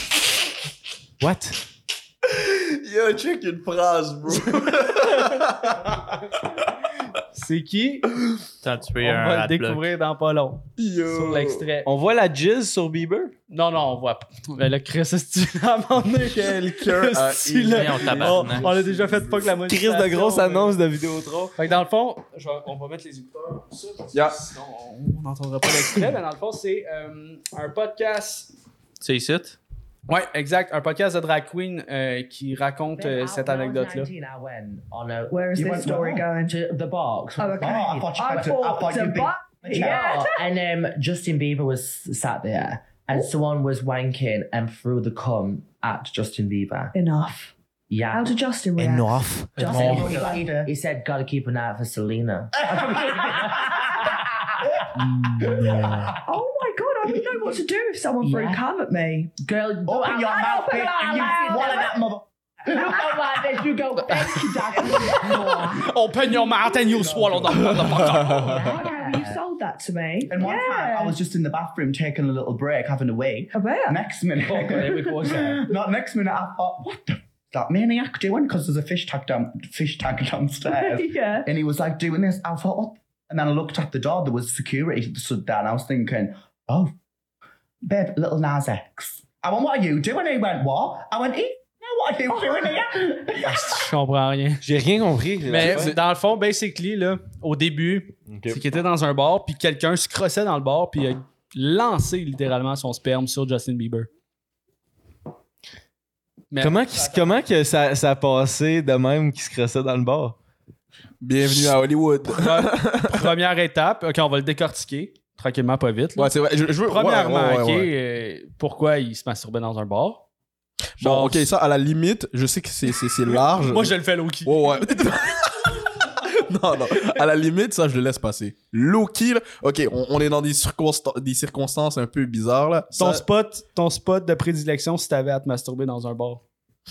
Speaker 4: What?
Speaker 3: Yo, check une phrase, bro.
Speaker 1: C'est qui?
Speaker 5: T'as tué
Speaker 1: On
Speaker 5: un
Speaker 1: va le
Speaker 5: adblock.
Speaker 1: découvrir dans pas long. Sur l'extrait.
Speaker 4: On voit la jizz sur Bieber?
Speaker 1: Non, on voit pas. Ben là, Chris, est-ce à un moment donné,
Speaker 3: Quelqu'un a
Speaker 1: Si, là,
Speaker 5: on tabarnak.
Speaker 1: on a déjà fait pas que la
Speaker 4: Chris
Speaker 1: monétisation.
Speaker 4: de grosse annonce de Vidéotron.
Speaker 1: Fait que dans le fond, on va mettre les écouteurs pour ça, parce que
Speaker 3: Yeah.
Speaker 1: sinon on n'entendra pas l'extrait. Mais dans le fond, c'est un podcast.
Speaker 5: C'est ici?
Speaker 1: Ouais, exact. Un podcast de drag queen qui raconte cette anecdote-là.
Speaker 6: Where is
Speaker 7: You
Speaker 6: this
Speaker 7: went
Speaker 6: story going?
Speaker 7: to the box.
Speaker 6: Oh, okay.
Speaker 7: I thought you'd be-
Speaker 6: Yeah.
Speaker 7: And Justin Bieber was sat there, and someone was wanking and threw the cum at Justin Bieber.
Speaker 6: Enough.
Speaker 7: Yeah.
Speaker 6: How did Justin react?
Speaker 4: Enough.
Speaker 6: Justin,
Speaker 7: He said, "Gotta keep an eye out for Selena."
Speaker 6: Oh my god, I wouldn't know what to do if someone threw
Speaker 7: Yeah.
Speaker 6: cum at me.
Speaker 7: Girl,
Speaker 6: Open your mouth, bitch, and you swallow that
Speaker 7: mother. You go like this. You go. Thank you, Dad.
Speaker 1: Open your mouth and you swallow the motherfucker.
Speaker 6: Okay, you sold that to me.
Speaker 8: And one time I was just in the bathroom taking a little break, having a wee.
Speaker 6: I bet.
Speaker 8: Next minute, not next minute, I thought, what the f- that maniac doing? Because there's a fish tank downstairs.
Speaker 6: Yeah.
Speaker 8: And he was like doing this. I thought, what? And then I looked at the door, there was security stood there, and I was thinking, oh, babe, little Nas X. I went, what are you doing? He went, what? I went, what are you doing here?
Speaker 1: Je comprends rien.
Speaker 4: J'ai rien compris.
Speaker 1: Mais dans le fond, basically, là, au début, c'est qu'il était dans un bar, puis quelqu'un se crossait dans le bar, puis il a lancé littéralement son sperme sur Justin Bieber. Mais
Speaker 4: Comment que ça a passé de même qu'il se crossait dans le bar?
Speaker 3: Bienvenue à Hollywood.
Speaker 1: première étape, ok, on va le décortiquer tranquillement, pas vite. là.
Speaker 3: Ouais, c'est vrai. Je veux.
Speaker 1: Premièrement,
Speaker 3: ouais,
Speaker 1: ok,
Speaker 3: ouais.
Speaker 1: Pourquoi il se masturbait dans un bar?
Speaker 3: Bon, ok, ça, à la limite, je sais que c'est large.
Speaker 1: Moi, je le fais low-key.
Speaker 3: Ouais. Non. À la limite, ça, je le laisse passer. Low-key, là, ok, on est dans des circonstances un peu bizarres, là.
Speaker 1: Ton spot de prédilection si t'avais à te masturber dans un bar.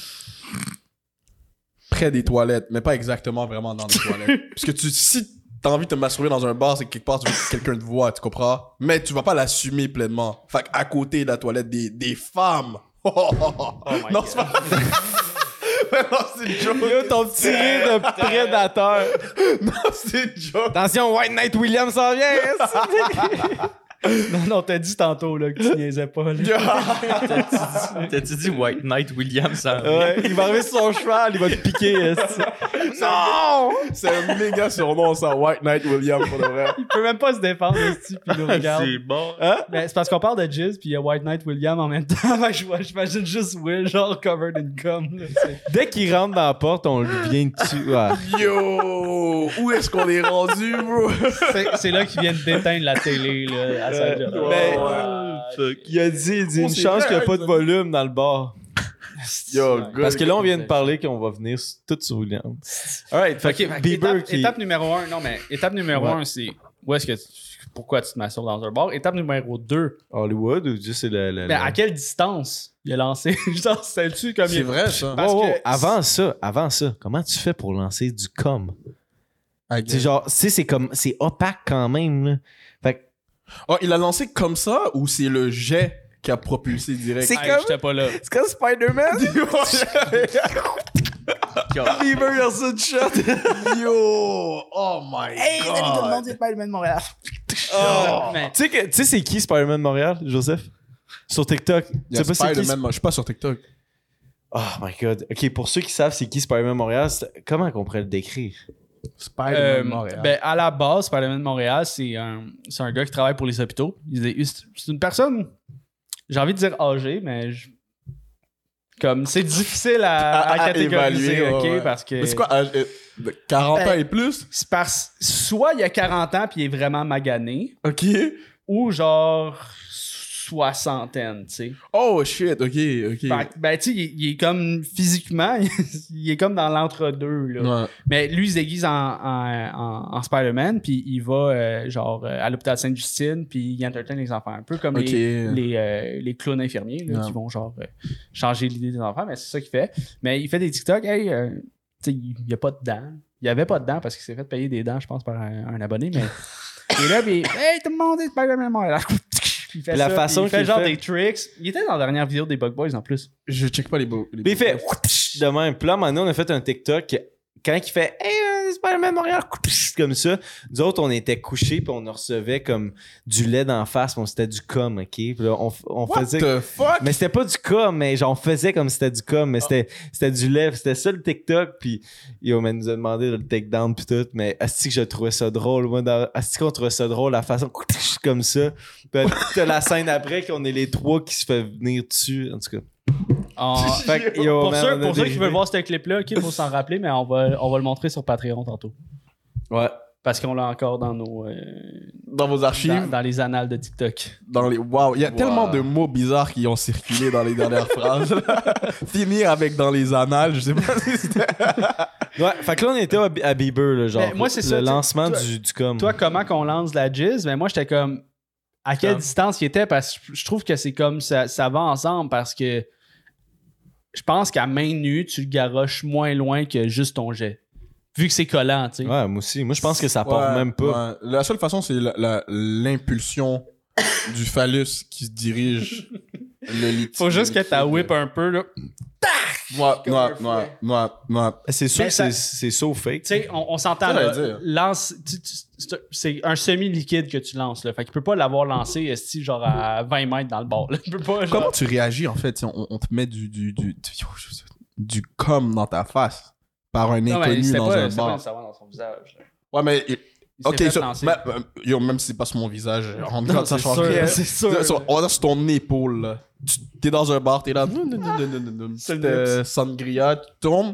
Speaker 3: Près des toilettes, mais pas exactement vraiment dans les toilettes. Parce que si t'as envie de te masturber dans un bar, c'est que quelque part, tu veux que quelqu'un te voit, tu comprends? Mais tu vas pas l'assumer pleinement. Fait qu'à côté de la toilette des femmes. Non, c'est pas... non, c'est une joke.
Speaker 4: Yo, ton petit rire de prédateur.
Speaker 3: Non, c'est une joke.
Speaker 4: Attention, White Knight Williams s'en vient.
Speaker 1: Non, t'as dit tantôt là, que tu niaisais pas. Là.
Speaker 5: T'as-tu dit White Knight Williams?
Speaker 4: Ouais, il va arriver sur son cheval, il va te piquer.
Speaker 3: Non! C'est un méga surnom, ça, White Knight Williams, pour de vrai.
Speaker 1: Il peut même pas se défendre, ce type, il nous regarde.
Speaker 5: C'est bon.
Speaker 1: Mais c'est parce qu'on parle de Jizz, puis il y a White Knight William en même temps. Fait que j'imagine juste Will, genre covered in cum. Là,
Speaker 4: Dès qu'il rentre dans la porte, on lui vient dessus. Ouais.
Speaker 3: Yo! Où est-ce qu'on est rendu, bro?
Speaker 1: c'est là qu'ils viennent d'éteindre la télé là, à sa job.
Speaker 4: Mais il a dit une
Speaker 3: c'est
Speaker 4: chance
Speaker 3: vrai,
Speaker 4: qu'il n'y a pas
Speaker 3: hein,
Speaker 4: de volume dans le bar.
Speaker 3: Yo,
Speaker 4: Parce que là, on vient de parler qu'on va venir tout sur William. Alright, fait que Bieber qui...
Speaker 1: Étape numéro 1, non, mais étape numéro 1, c'est où est-ce que pourquoi tu te masturbes dans un bar. Étape numéro 2,
Speaker 4: Hollywood ou juste le...
Speaker 1: mais à quelle distance il a lancé? Genre, c'était-tu comme...
Speaker 3: C'est vrai, ça.
Speaker 1: Parce que-
Speaker 4: Avant ça, comment tu fais pour lancer du com? C'est genre, c'est opaque quand même, là. Fait que
Speaker 3: Oh, il a lancé comme ça ou c'est le jet qui a propulsé direct?
Speaker 4: C'est
Speaker 1: Hey,
Speaker 4: comme-
Speaker 1: j'étais pas là.
Speaker 4: c'est comme Spider-Man. Bieber, il a reçu une shot.
Speaker 3: Yo! Oh my god!
Speaker 1: c'est Spider-Man de Montréal. Mais-
Speaker 4: Tu sais c'est qui Spider-Man de Montréal, Joseph? Sur TikTok. Tu
Speaker 3: Il y a
Speaker 4: sais pas c'est qui?
Speaker 3: Spider-Man, je suis pas sur TikTok.
Speaker 4: Oh my god. Ok, pour ceux qui savent c'est qui Spider-Man Montréal, comment qu'on pourrait le décrire?
Speaker 3: Spider-Man Montréal.
Speaker 1: Ben, à la base, Spider-Man de Montréal, c'est un gars qui travaille pour les hôpitaux. C'est une personne, j'ai envie de dire âgée, mais comme c'est difficile à catégoriser,
Speaker 3: évaluer,
Speaker 1: ok?
Speaker 3: ouais.
Speaker 1: Parce que.
Speaker 3: Mais c'est quoi, de 40 ans et plus?
Speaker 1: C'est parce soit il a 40 ans puis il est vraiment magané,
Speaker 3: Ok.
Speaker 1: ou genre soixantaine, tu sais.
Speaker 3: Oh shit, ok.
Speaker 1: Fait que, ben, tu sais, il est comme physiquement, il est comme dans l'entre-deux, là.
Speaker 3: Ouais.
Speaker 1: Mais lui, il se déguise en Spider-Man, puis il va genre à l'hôpital Sainte-Justine, puis il entertain les enfants. Un peu comme
Speaker 3: Ok.
Speaker 1: les clowns infirmiers, là,
Speaker 3: Ouais.
Speaker 1: qui vont genre changer l'idée des enfants, mais c'est ça qu'il fait. Mais il fait des TikTok, hey, tu sais, il n'y a pas de dents. Il n'y avait pas de dents parce qu'il s'est fait payer des dents, je pense, par un abonné, mais. Et là, puis, hey, tout le monde est Spider-Man Montréal. Puis il fait
Speaker 4: La
Speaker 1: ça,
Speaker 4: façon
Speaker 1: puis il fait
Speaker 4: qu'il
Speaker 1: genre
Speaker 4: fait.
Speaker 1: des tricks. Il était dans la dernière vidéo des Bug Boys en plus.
Speaker 3: Je check pas les beaux.
Speaker 4: Puis il fait de même. Puis là, à un moment donné, on a fait un TikTok. Quand il fait Spider-Man Montréal, comme ça. Nous autres, on était couchés, puis on recevait comme du lait d'en face, puis c'était du cum, OK? Puis là, on faisait...
Speaker 3: the fuck?
Speaker 4: Mais c'était pas du cum, mais genre, on faisait comme si c'était du cum, mais c'était du lait, puis c'était ça le TikTok, puis yo, man, nous a demandé de le take down, puis tout, mais est-ce que je trouvais ça drôle, moi, est-ce qu'on trouvait ça drôle, la façon comme ça, puis t'as la scène après qu'on est les trois qui se fait venir dessus, en tout cas.
Speaker 1: Fait que,
Speaker 4: Yo,
Speaker 1: pour
Speaker 4: man,
Speaker 1: ceux qui veulent voir ce clip-là, il faut s'en rappeler, mais on va le montrer sur Patreon tantôt.
Speaker 4: Ouais.
Speaker 1: Parce qu'on l'a encore dans nos...
Speaker 3: Dans vos archives,
Speaker 1: dans les annales de TikTok.
Speaker 3: Wow, il y a tellement de mots bizarres qui ont circulé dans les dernières phrases. Finir avec dans les annales, je sais pas si c'était...
Speaker 4: Ouais, fait que là, on était à Bieber, là, genre.
Speaker 1: Ben, moi, c'est
Speaker 4: le
Speaker 1: ça,
Speaker 4: lancement
Speaker 1: toi-
Speaker 4: du com.
Speaker 1: Toi, comment qu'on lance la jizz? Mais moi, j'étais comme... À quelle distance il était? Parce que je trouve que c'est comme... Ça va ensemble parce que... Je pense qu'à main nue, tu le garoches moins loin que juste ton jet. Vu que c'est collant, tu sais.
Speaker 4: Ouais, moi aussi. Moi, je pense que ça part
Speaker 3: Ouais,
Speaker 4: même pas.
Speaker 3: ouais. La seule façon, c'est l'impulsion du phallus qui se dirige le liquide.
Speaker 1: Faut juste que t'as whip un peu, là.
Speaker 3: Ouais.
Speaker 4: C'est sûr
Speaker 1: Mais
Speaker 4: que
Speaker 1: ça-
Speaker 4: c'est so fake.
Speaker 1: Tu sais, on s'entend,
Speaker 3: Ça,
Speaker 1: là,
Speaker 3: j'allais dire.
Speaker 1: lance, c'est un semi-liquide que tu lances, là. Fait qu'il peut pas l'avoir lancé, esti, genre à 20 mètres dans le bord, là. Il peut pas, genre...
Speaker 3: Comment tu réagis, en fait, si on te met du com dans ta face par un
Speaker 1: Non, mais
Speaker 3: inconnu
Speaker 1: c'était
Speaker 3: dans
Speaker 1: pas,
Speaker 3: un
Speaker 1: c'était pas
Speaker 3: bar?
Speaker 1: nécessairement dans son visage, là.
Speaker 3: Ouais, mais...
Speaker 1: Il
Speaker 3: Ok,
Speaker 1: s'est fait
Speaker 3: ça,
Speaker 1: lancer.
Speaker 3: même si c'est pas sur mon visage, en
Speaker 1: Non,
Speaker 3: ça
Speaker 1: c'est
Speaker 3: change
Speaker 1: sûr,
Speaker 3: rien.
Speaker 1: c'est sûr.
Speaker 3: On va dire sur ton épaule, là. T'es dans un bar, t'es là. C'était sangria, tu tombes.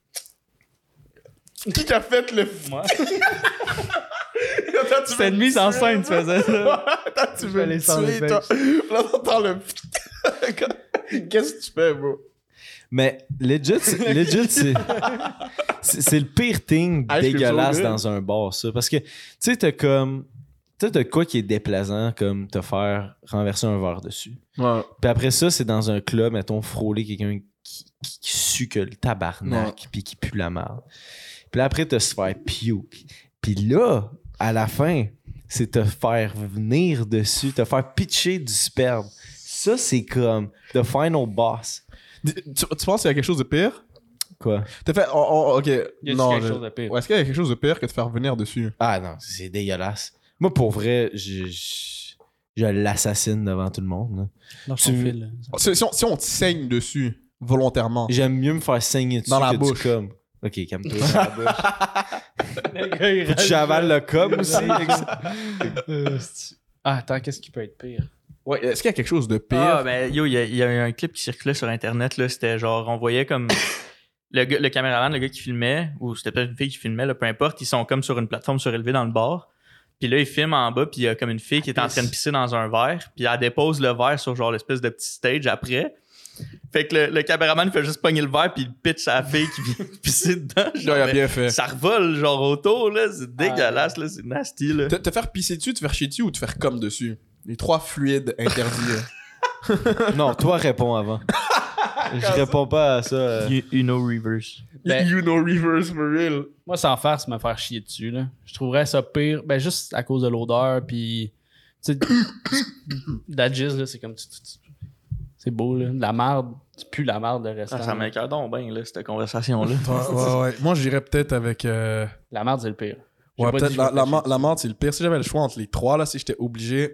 Speaker 3: Qui a fait le.
Speaker 1: Moi.
Speaker 3: Attends, tu
Speaker 1: C'était
Speaker 3: veux
Speaker 1: une mise en scène, tu faisais ça.
Speaker 3: Attends, tu veux
Speaker 1: fais les
Speaker 3: me
Speaker 1: sound
Speaker 3: tuer, toi. Là, t'entends le. Qu'est-ce que tu fais, bro?
Speaker 4: Mais legit, c'est le pire thing
Speaker 3: I feel
Speaker 4: dégueulasse
Speaker 3: so good.
Speaker 4: dans un bar, ça. Parce que, tu sais, t'as de quoi qui est déplaisant, comme te faire renverser un verre dessus.
Speaker 3: Ouais.
Speaker 4: Puis après ça, c'est dans un club, mettons, frôler quelqu'un qui sue que le tabarnak, puis qui pue la merde. Puis là, après, te se faire puke. Puis là, à la fin, c'est te faire venir dessus, te faire pitcher du sperme. Ça, c'est comme the final boss.
Speaker 3: Tu penses qu'il y a quelque chose de pire?
Speaker 4: Quoi?
Speaker 3: T'as fait. Ok.
Speaker 1: Y a
Speaker 3: Non.
Speaker 1: quelque chose de pire?
Speaker 3: Est-ce qu'il y a quelque chose de pire que de faire venir dessus?
Speaker 4: Ah non, c'est dégueulasse. Moi, pour vrai, je l'assassine devant tout le monde. Là.
Speaker 1: Dans son fil.
Speaker 3: Si on te saigne dessus, volontairement.
Speaker 4: J'aime mieux me faire saigner dessus
Speaker 3: Dans la
Speaker 4: que
Speaker 3: bouche.
Speaker 4: du cum. Ok, calme-toi dans la bouche.
Speaker 1: Le gars, il
Speaker 4: Faut que tu avales le cum aussi.
Speaker 1: Ah, attends, qu'est-ce qui peut être pire?
Speaker 3: Ouais, est-ce qu'il y a quelque chose de pire?
Speaker 5: Ah, ben, yo, il y a eu un clip qui circulait sur Internet, là. C'était genre, on voyait comme le caméraman, le gars qui filmait, ou c'était peut-être une fille qui filmait, là, peu importe, ils sont comme sur une plateforme surélevée dans le bar. Puis là, ils filment en bas, puis il y a comme une fille qui est en train de pisser dans un verre, puis elle dépose le verre sur genre l'espèce de petit stage après. Fait que le caméraman fait juste pogner le verre, puis il pitch à la fille qui vient pisser dedans.
Speaker 3: il a bien fait.
Speaker 5: Ça revole genre autour, là. C'est dégueulasse, là. C'est nasty, là.
Speaker 3: Te faire pisser dessus, te faire chier dessus ou te faire comme dessus? Les trois fluides interdits.
Speaker 4: Non, toi, réponds avant. Je réponds pas à ça.
Speaker 5: Uno reverse.
Speaker 1: Ben-
Speaker 3: You know reverse for real.
Speaker 1: Moi, sans faire, c'est me faire chier dessus, là. Je trouverais ça pire. Ben, juste à cause de l'odeur, puis... Tu sais, la jizz, là, c'est comme... C'est beau, là. De la marde. Tu pues la marde, le restant.
Speaker 5: Ça m'écoeure donc bien, là, cette conversation-là.
Speaker 3: Ouais. Moi, j'irais peut-être avec...
Speaker 1: La marde, c'est le pire. J'ai
Speaker 3: Ouais,
Speaker 1: pas
Speaker 3: peut-être
Speaker 1: dit que je me fais chier
Speaker 3: la menthe, c'est le pire. Si j'avais le choix entre les trois, là, si j'étais obligé...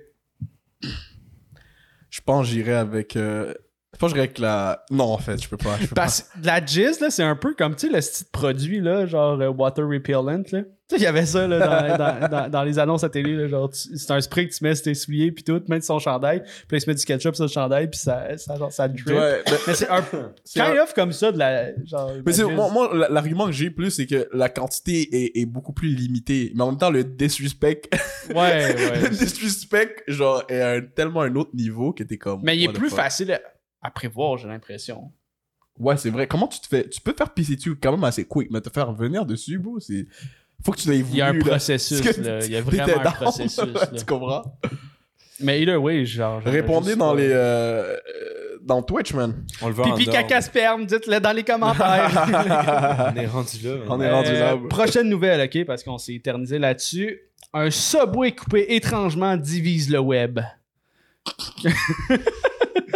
Speaker 3: Je pense que j'irais avec... Je pense que j'irais avec la... Non, en fait, je peux pas.
Speaker 1: Parce que la jizz, là, c'est un peu comme, tu sais, le style produit, là, genre water repellent, là. Tu sais, il y avait ça, là, dans les annonces à télé, là, genre, c'est un spray que tu mets sur tes souliers, puis tout, tu mets son chandail, puis là, il se met du ketchup sur le chandail, puis ça drip.
Speaker 3: Ouais,
Speaker 1: Mais c'est un kind of comme ça, de la... Genre,
Speaker 3: mais
Speaker 1: la
Speaker 3: c'est,
Speaker 1: jizz.
Speaker 3: moi, l'argument que j'ai plus, c'est que la quantité est beaucoup plus limitée. Mais en même temps, le disrespect...
Speaker 1: Ouais.
Speaker 3: le disrespect, genre, est tellement un autre niveau que t'es comme...
Speaker 1: Mais il est
Speaker 3: what the
Speaker 1: plus
Speaker 3: fuck.
Speaker 1: facile à prévoir, j'ai l'impression.
Speaker 3: Ouais, c'est vrai. Comment tu te fais... Tu peux te faire pisser dessus quand même assez quick, mais te faire venir dessus, bro, c'est... Faut que tu l'aies voulu.
Speaker 1: Il y a un
Speaker 3: là.
Speaker 1: processus,
Speaker 3: Parce que
Speaker 1: là. Il y a
Speaker 3: t'étais
Speaker 1: vraiment un
Speaker 3: down,
Speaker 1: processus,
Speaker 3: là,
Speaker 1: là.
Speaker 3: Tu comprends?
Speaker 1: Mais either way, genre...
Speaker 3: Répondez
Speaker 1: juste
Speaker 3: dans
Speaker 1: pas-
Speaker 3: les... dans Twitch, man.
Speaker 4: On le veut en
Speaker 1: Pipi,
Speaker 4: ordre.
Speaker 1: caca, sperme, dites-le dans les commentaires.
Speaker 4: On est rendu là.
Speaker 3: On est rendu là.
Speaker 1: Prochaine nouvelle, OK, parce qu'on s'est éternisé là-dessus. Un Subway coupé étrangement divise le web.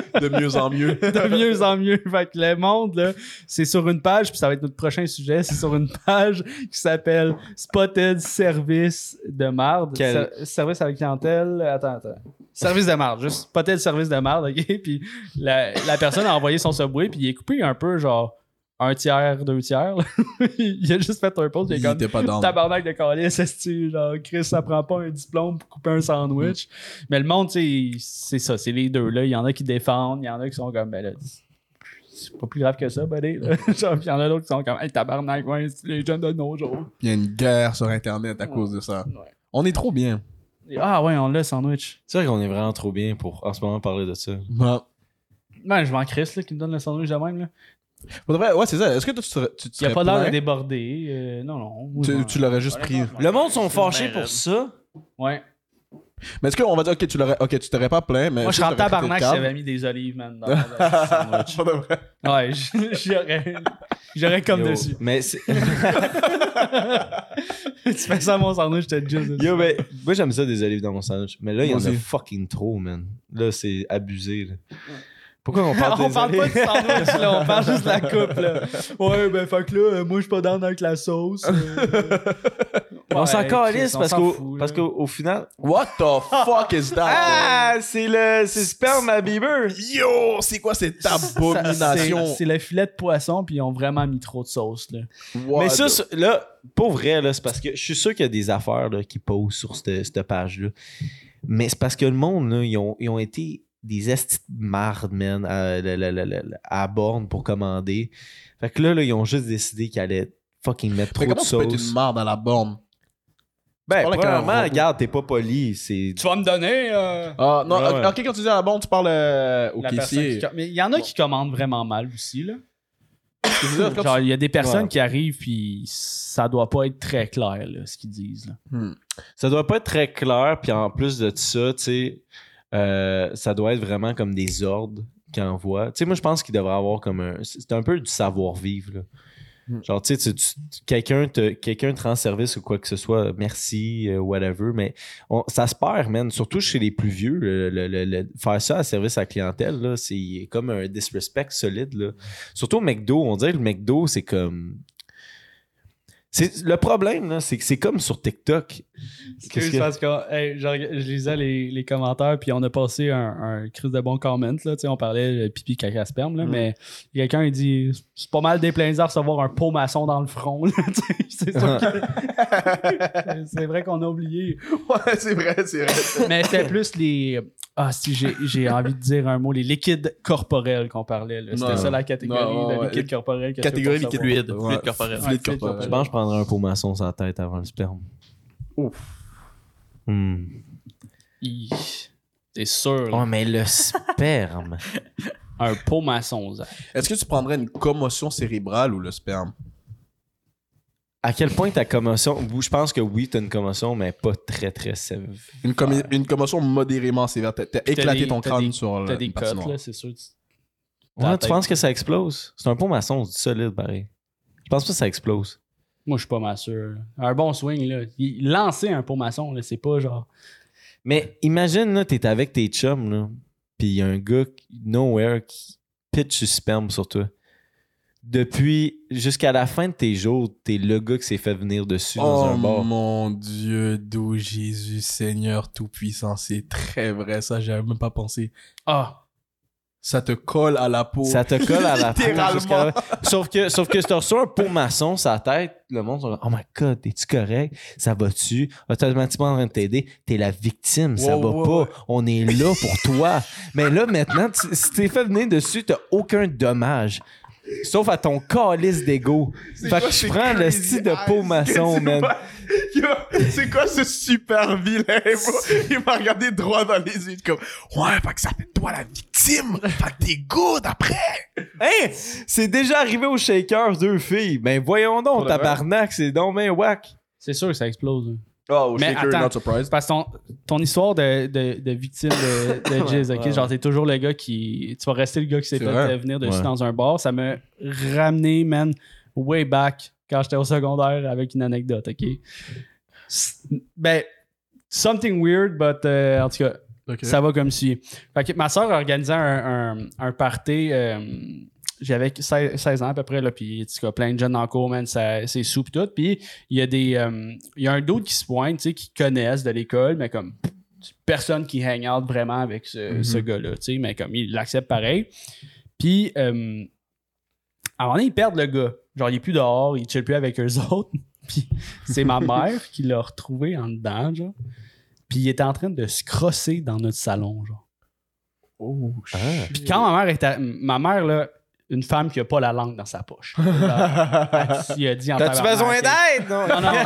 Speaker 3: De mieux en mieux.
Speaker 1: De mieux en mieux. Fait que le monde, là, c'est sur une page, puis ça va être notre prochain sujet, c'est sur une page qui s'appelle Spotted Service de marde. Service à la clientèle. Attends. Service de marde, juste Spotted Service de marde, ok? Puis la personne a envoyé son Subway, puis il est coupé un peu, genre, 1/3, 2/3. Là. Il a juste fait un post, il est comme
Speaker 3: était pas dans.
Speaker 1: tabarnak de calice, esti, genre Chris, ça prend pas un diplôme pour couper un sandwich. Mais le monde, tu sais, c'est ça, c'est les deux là. Il y en a qui défendent, il y en a qui sont comme ben là, c'est pas plus grave que ça, buddy. Là. Genre, puis il y en a d'autres qui sont comme hey tabarnak, ouais, c'est les jeunes de nos jours.
Speaker 3: Il y a une guerre sur Internet à cause de ça.
Speaker 1: Ouais.
Speaker 3: On est trop bien.
Speaker 1: Ah ouais, on l'a sandwich.
Speaker 4: C'est vrai qu'on est vraiment trop bien pour en ce moment parler de ça.
Speaker 1: Ben je m'en crisse là qui me donne le sandwich de même là.
Speaker 3: Pour de vrai, ouais, c'est ça. Est-ce que toi, tu
Speaker 1: Il y a pas l'air de
Speaker 3: plaint?
Speaker 1: déborder. Non.
Speaker 3: Tu l'aurais juste pris.
Speaker 4: Le monde sont fâchés
Speaker 5: bien
Speaker 4: pour
Speaker 5: raide.
Speaker 4: ça.
Speaker 1: Ouais.
Speaker 3: Mais est-ce qu'on va dire, ok, tu t'aurais pas plaint, mais.
Speaker 1: Moi, je
Speaker 3: est-ce
Speaker 1: serais
Speaker 3: que
Speaker 1: en
Speaker 3: tu t'aurais
Speaker 1: tabarnak
Speaker 3: traité
Speaker 1: si
Speaker 3: de
Speaker 1: j'avais mis des olives, man, dans le sandwich.
Speaker 3: Pour de vrai.
Speaker 1: Ouais, j'aurais comme
Speaker 4: Yo,
Speaker 1: dessus.
Speaker 4: Mais c'est-
Speaker 1: Tu fais ça à mon sandwich, j'étais juste.
Speaker 4: Yo, mais moi j'aime ça des olives dans mon sandwich. Mais là, il y en
Speaker 3: Moi
Speaker 4: a
Speaker 3: aussi.
Speaker 4: fucking trop, man. Là, c'est abusé. Là. Pourquoi on parle
Speaker 1: On
Speaker 4: des
Speaker 1: parle pas
Speaker 4: olives?
Speaker 1: du sandwich, là, on parle juste de la coupe, là. Ouais, ben, fait que là, moi, je suis pas down avec la sauce.
Speaker 4: On s'en
Speaker 1: Ouais,
Speaker 4: calisse
Speaker 1: on
Speaker 4: parce
Speaker 1: s'en
Speaker 4: qu'au
Speaker 1: fout,
Speaker 4: parce
Speaker 1: là.
Speaker 4: qu'au final.
Speaker 3: What the fuck is that?
Speaker 4: Ah, c'est sperme à Bieber.
Speaker 3: Yo, c'est quoi cette abomination?
Speaker 1: C'est le filet de poisson, puis ils ont vraiment mis trop de sauce, là.
Speaker 3: What
Speaker 4: Mais ça,
Speaker 3: the-
Speaker 4: là, pour vrai, là, c'est parce que je suis sûr qu'il y a des affaires là, qui posent sur cette page-là. Mais c'est parce que le monde, là, ils ont été des estis de marde, man, à borne pour commander. Fait que là, ils ont juste décidé qu'ils allaient fucking mettre trop
Speaker 3: Mais
Speaker 4: de
Speaker 3: comment tu peux être
Speaker 4: sauce.
Speaker 3: une marde à la borne?
Speaker 4: Ben,
Speaker 3: parles avec un
Speaker 4: premièrement,
Speaker 3: robot.
Speaker 4: regarde, t'es pas poli. C'est...
Speaker 1: Tu vas me donner
Speaker 3: Ah, non,
Speaker 4: Ouais, ouais.
Speaker 3: ok, quand tu dis à la borne, tu parles au
Speaker 1: la personne
Speaker 3: caissier.
Speaker 1: qui... Mais il y en a qui commandent vraiment mal aussi, là.
Speaker 3: Je veux dire, quand
Speaker 1: Genre, il y a des personnes
Speaker 4: Ouais.
Speaker 1: qui arrivent, puis ça doit pas être très clair, là, ce qu'ils disent, là.
Speaker 4: Ça doit pas être très clair, puis en plus de ça, tu sais, ça doit être vraiment comme des ordres qu'ils envoient. Tu sais, moi, je pense qu'il devrait avoir comme un... C'est un peu du savoir-vivre, là. Genre, tu sais, quelqu'un te rend service ou quoi que ce soit, merci, whatever, mais ça se perd, man. Surtout chez les plus vieux, faire ça à service à la clientèle, là, c'est comme un disrespect solide, là. Surtout au McDo, on dirait que le McDo, c'est comme... Le problème, là, c'est que c'est comme sur TikTok. Qu'est-ce que...
Speaker 1: Parce que hey, je lisais les commentaires, puis on a passé un crise de bons comments, là, tu sais, on parlait de pipi, caca, sperme, là, mais quelqu'un il dit c'est pas mal déplaisant de recevoir un pot maçon dans le front, là, tu sais, c'est sûr que c'est vrai qu'on a oublié.
Speaker 3: Ouais, c'est vrai.
Speaker 1: Mais c'était plus les si j'ai envie de dire un mot, les liquides corporels qu'on parlait, là. C'était
Speaker 3: Non.
Speaker 1: ça la catégorie
Speaker 3: Non,
Speaker 1: de
Speaker 3: ouais.
Speaker 1: liquide corporel. que
Speaker 3: Catégorie
Speaker 1: tu peux
Speaker 3: liquide
Speaker 1: pas
Speaker 5: Fluide,
Speaker 3: Ouais.
Speaker 5: fluide corporel.
Speaker 3: Fluide
Speaker 1: Ouais,
Speaker 3: corporel.
Speaker 4: Je pense que je prendrais un pot maçon sans tête avant le sperme.
Speaker 3: Ouf.
Speaker 1: T'es sûr, là.
Speaker 4: Oh, mais le sperme.
Speaker 1: Un pot maçon, Zach.
Speaker 3: Est-ce que tu prendrais une commotion cérébrale ou le sperme?
Speaker 4: À quel point ta commotion... Je pense que oui, t'as une commotion, mais pas très, très sévère.
Speaker 3: Une commotion modérément sévère. T'as éclaté ton crâne sur
Speaker 1: T'as
Speaker 3: le
Speaker 1: des
Speaker 3: patinoire.
Speaker 1: cotes, là, c'est sûr.
Speaker 4: Ouais, tu penses que ça explose? C'est un pot maçon, c'est solide, pareil. Je pense pas que ça explose.
Speaker 1: Moi, je suis pas mal sûr. Un bon swing, là. Lancer un pot maçon, là, c'est pas genre...
Speaker 4: Mais imagine, là, t'es avec tes chums, là, pis y a un gars, nowhere, qui pitch du sperme sur toi. Depuis, jusqu'à la fin de tes jours, t'es le gars qui s'est fait venir dessus dans un bar.
Speaker 3: Oh mon Dieu, d'où Jésus Seigneur Tout-Puissant. C'est très vrai, ça, j'avais même pas pensé.
Speaker 1: Ah!
Speaker 3: Ça te colle à la peau.
Speaker 4: Ça te colle à la peau.
Speaker 3: Littéralement.
Speaker 4: jusqu'à la- Sauf que si t'as reçu un pot maçon sur la tête, le monde va dire, oh my god, es-tu correct? Ça va-tu? Automatiquement en train de t'aider. T'es la victime, ça
Speaker 3: Wow,
Speaker 4: va
Speaker 3: wow,
Speaker 4: pas.
Speaker 3: ouais.
Speaker 4: On est là pour toi. Mais là, maintenant, si t'es fait venir dessus, t'as aucun dommage. Sauf à ton calice d'ego. Fait
Speaker 3: quoi
Speaker 4: que je
Speaker 3: ces
Speaker 4: prends le
Speaker 3: crazy
Speaker 4: style de pot
Speaker 3: eyes?
Speaker 4: maçon,
Speaker 3: C'est
Speaker 4: man.
Speaker 3: quoi? Yo, c'est quoi ce super vilain, bro? Il m'a regardé droit dans les yeux, comme, ouais, fait que ça fait toi la victime. Fait que t'es good après.
Speaker 4: Hein? C'est déjà arrivé au shaker, 2 filles. Ben voyons donc,
Speaker 3: Pour de vrai?
Speaker 4: tabarnak, c'est donc ben whack.
Speaker 1: C'est sûr que ça explose. Hein.
Speaker 3: Oh,
Speaker 1: Mais
Speaker 3: shaker,
Speaker 1: attends.
Speaker 3: not surprised.
Speaker 1: Parce que ton histoire de victime de Jizz, ok?
Speaker 4: ouais.
Speaker 1: Genre, t'es toujours le gars qui... Tu vas rester le gars qui s'est
Speaker 3: C'est
Speaker 1: fait
Speaker 3: vrai.
Speaker 1: venir dessus
Speaker 4: Ouais.
Speaker 1: dans un bar. Ça m'a ramené, man, way back quand j'étais au secondaire avec une anecdote, ok? Ben, something weird, but en tout cas,
Speaker 3: Ok.
Speaker 1: Ça va comme suit. Fait que ma soeur organisait un party. J'avais 16 ans à peu près, là, puis tu vois, plein de jeunes en cours, man, c'est sous pis tout. Puis il y a il y a un d'autre qui se pointe, tu sais, qui connaissent de l'école, mais comme personne qui hang out vraiment avec ce gars-là, tu sais, mais comme il l'accepte pareil. Puis à un moment donné, ils perdent le gars. Genre, il est plus dehors, il chill plus avec eux autres. Puis c'est ma mère qui l'a retrouvé en dedans, genre. Puis il était en train de se crosser dans notre salon, genre.
Speaker 3: Oh,
Speaker 1: Puis quand ma mère, là, une femme qui a pas la langue dans sa poche. Il a dit en
Speaker 4: T'as-tu
Speaker 1: tabarnak,
Speaker 4: besoin d'aide? Non.
Speaker 1: Non.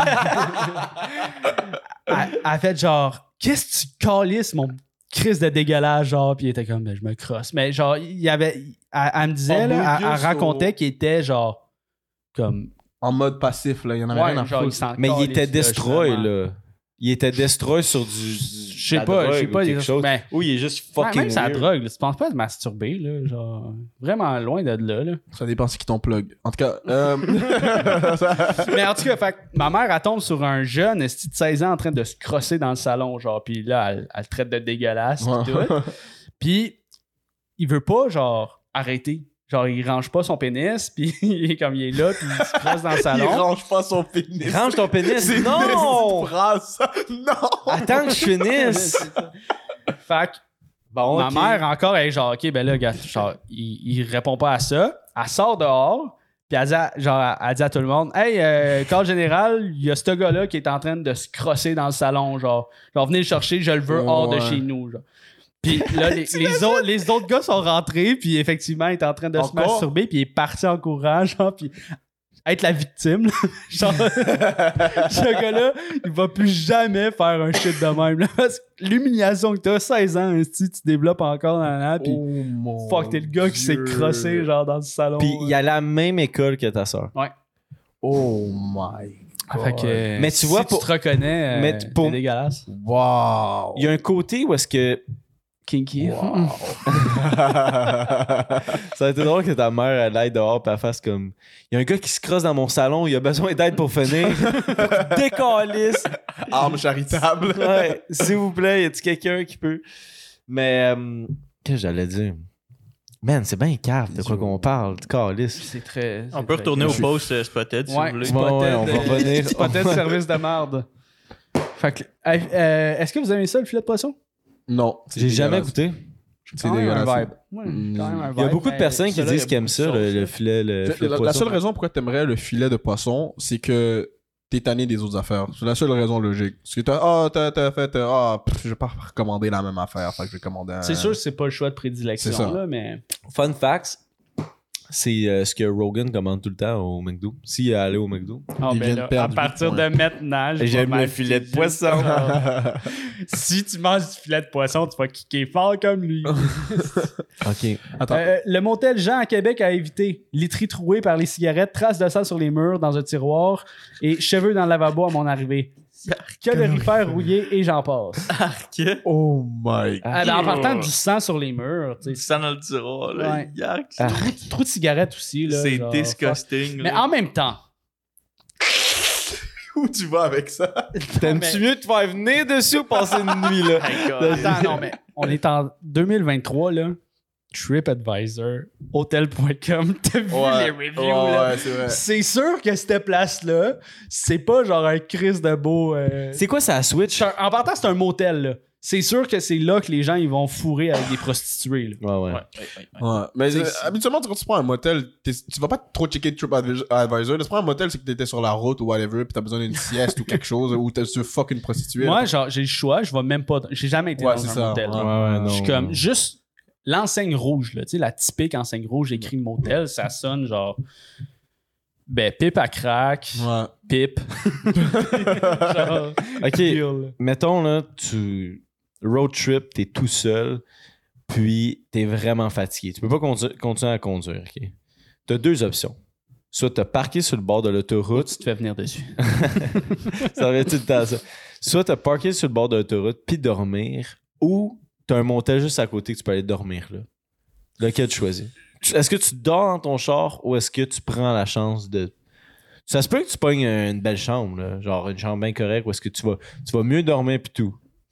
Speaker 1: Elle a fait genre, qu'est-ce que tu calisses, mon crise de dégueulage, genre, puis il était comme, ben, je me crosse. Mais genre, elle me disait, là, elle racontait qu'il était genre, comme.
Speaker 3: En mode passif, là. Il y en avait rien à
Speaker 1: genre,
Speaker 3: foutre.
Speaker 4: Mais il était
Speaker 1: calisse,
Speaker 4: destroy,
Speaker 1: justement.
Speaker 4: là. Il était destroy sur
Speaker 1: Je sais pas,
Speaker 4: quelque chose.
Speaker 1: mais-
Speaker 4: Ou il est juste fucking
Speaker 1: Même sa
Speaker 4: weird.
Speaker 1: drogue, là, tu penses pas de masturber, là, genre, vraiment loin de là.
Speaker 3: Ça dépend c'est qui ton plug. En tout cas,
Speaker 1: Mais en tout cas, fait que ma mère, elle tombe sur un jeune esti de 16 ans en train de se crosser dans le salon, genre, puis là, elle le traite de dégueulasse, pis tout. Puis, il veut pas, genre, arrêter. Genre, il range pas son pénis, puis il est comme il est là, puis il se crosse dans le
Speaker 3: il
Speaker 1: salon.
Speaker 3: range pas son pénis.
Speaker 4: Range ton pénis.
Speaker 3: C'est une
Speaker 4: Non!
Speaker 3: phrase. Non!
Speaker 4: Attends que je finisse.
Speaker 1: Fait que
Speaker 4: Bon,
Speaker 1: ma
Speaker 4: ok.
Speaker 1: mère, encore, elle est genre, OK, ben là, gars, genre, il répond pas à ça. Elle sort dehors, puis elle dit à tout le monde, hey, corps général, il y a ce gars-là qui est en train de se crosser dans le salon, genre venez le chercher, je le veux hors de chez nous, genre. Puis là, les autres gars sont rentrés, puis effectivement, il est en train de se masturber, puis il est parti en courant, genre, puis être la victime, là. Genre, ce gars-là, il va plus jamais faire un shit de même, là, parce que l'humiliation que t'as, 16 ans, tu développes encore dans l'an, puis fuck, t'es le gars qui s'est crossé, genre, dans le salon.
Speaker 4: Puis il a la même école que ta soeur.
Speaker 3: Oh my.
Speaker 1: Fait que,
Speaker 4: Mais tu vois,
Speaker 1: si tu te reconnais,
Speaker 4: mais pour-
Speaker 1: t'es dégueulasse.
Speaker 3: Wow.
Speaker 4: Il y a un côté où est-ce que
Speaker 1: Kinky.
Speaker 4: ça a été drôle que ta mère elle aille dehors et elle fasse comme il y a un gars qui se crosse dans mon salon, il a besoin d'aide pour finir. Décalisse.
Speaker 3: Arme charitable.
Speaker 4: Ouais, s'il vous plaît, y a-t-il quelqu'un qui peut? Mais qu'est-ce que j'allais dire? Man, c'est bien cave de quoi qu'on parle, calice.
Speaker 1: C'est très.
Speaker 5: On peut retourner au post Spotted si vous voulez.
Speaker 4: Ouais, on va revenir.
Speaker 1: Spotted service de merde. Fait que, est-ce que vous aimez ça, le filet de poisson?
Speaker 3: Non.
Speaker 4: J'ai jamais goûté.
Speaker 3: C'est
Speaker 1: Quand même un
Speaker 3: dégueulasse.
Speaker 1: vibe. Ouais, quand même un
Speaker 4: Il y a
Speaker 1: vibe,
Speaker 4: beaucoup de
Speaker 1: mais
Speaker 4: personnes qui
Speaker 1: celui-là,
Speaker 4: disent
Speaker 1: il y a
Speaker 4: qu'ils aiment
Speaker 1: beaucoup
Speaker 4: ça,
Speaker 1: de sauce,
Speaker 4: le filet de
Speaker 3: La
Speaker 4: poisson.
Speaker 3: seule raison pourquoi t'aimerais le filet de poisson, c'est que t'es tanné des autres affaires. C'est la seule raison logique. Parce que t'as fait, je vais pas recommander la même affaire. Fait que je vais commander un...
Speaker 1: C'est sûr que c'est pas le choix de prédilection,
Speaker 3: C'est ça.
Speaker 1: là, mais.
Speaker 4: Fun facts, c'est ce que Rogan commande tout le temps au McDo. S'il est allé au McDo.
Speaker 1: Ah,
Speaker 3: Il
Speaker 1: ben
Speaker 3: vient de
Speaker 1: là,
Speaker 3: perdre
Speaker 1: à partir
Speaker 3: 8
Speaker 1: de maintenant, j'ai
Speaker 4: J'aime
Speaker 1: pas mal
Speaker 4: le filet de
Speaker 1: juste
Speaker 4: poisson.
Speaker 1: genre, si tu manges du filet de poisson, tu vas kicker fort comme lui.
Speaker 4: OK.
Speaker 3: Attends.
Speaker 1: Le motel Jean à Québec a évité. Literie trouée par les cigarettes, traces de sang sur les murs dans un tiroir et cheveux dans le lavabo à mon arrivée. Calorifère rouillé et j'en passe.
Speaker 3: Oh my god.
Speaker 1: En partant du sang sur les murs, tu
Speaker 5: Du
Speaker 1: sais.
Speaker 5: sang dans le tiroir, là.
Speaker 1: Ouais.
Speaker 5: Yark.
Speaker 1: Trop de cigarettes aussi, là.
Speaker 5: C'est
Speaker 1: genre,
Speaker 5: disgusting.
Speaker 1: Mais
Speaker 5: là.
Speaker 1: en même temps,
Speaker 3: Où tu vas avec ça?
Speaker 4: T'aimes-tu mieux te faire venir dessus ou passer une nuit, là?
Speaker 5: My God.
Speaker 1: attends, non, mais on est en 2023, là. TripAdvisor, Hotel.com, t'as vu les reviews, là?
Speaker 3: Ouais, c'est vrai.
Speaker 1: C'est sûr que cette place-là, c'est pas genre un crise de beau...
Speaker 4: C'est quoi ça, Switch?
Speaker 1: En partant, c'est un motel, là. C'est sûr que c'est là que les gens ils vont fourrer avec des prostituées, là.
Speaker 4: Ouais.
Speaker 3: Ouais. Mais habituellement, quand tu prends un motel, tu vas pas trop checker TripAdvisor. Là, tu prends un motel, c'est que t'étais sur la route ou whatever, pis t'as besoin d'une sieste ou quelque chose, ou tu veux fuck une prostituée.
Speaker 1: Moi,
Speaker 3: là.
Speaker 1: genre, j'ai le choix, je vais même pas... J'ai jamais été
Speaker 3: Ouais,
Speaker 1: dans
Speaker 3: c'est
Speaker 1: un
Speaker 3: ça.
Speaker 1: motel.
Speaker 3: Ouais.
Speaker 1: là.
Speaker 4: non.
Speaker 1: Je suis comme, juste l'enseigne rouge, là, tu sais, la typique enseigne rouge écrit motel, ça sonne genre... Ben, pipe à crack,
Speaker 3: Ouais.
Speaker 1: pipe. Genre,
Speaker 4: OK,
Speaker 1: deal.
Speaker 4: mettons, là, road trip, t'es tout seul, puis t'es vraiment fatigué. Tu peux pas continuer à conduire, OK? T'as deux options. Soit t'as parqué sur le bord de l'autoroute.
Speaker 1: Tu te fais venir dessus.
Speaker 4: Ça revient tout le temps, ça. Soit t'as parqué sur le bord de l'autoroute, puis dormir, ou t'as un motel juste à côté que tu peux aller dormir, là. Lequel tu choisis? Est-ce que tu dors dans ton char ou est-ce que tu prends la chance de... Ça se peut que tu pognes une belle chambre, là, genre une chambre bien correcte, ou est-ce que tu vas mieux dormir puis tout.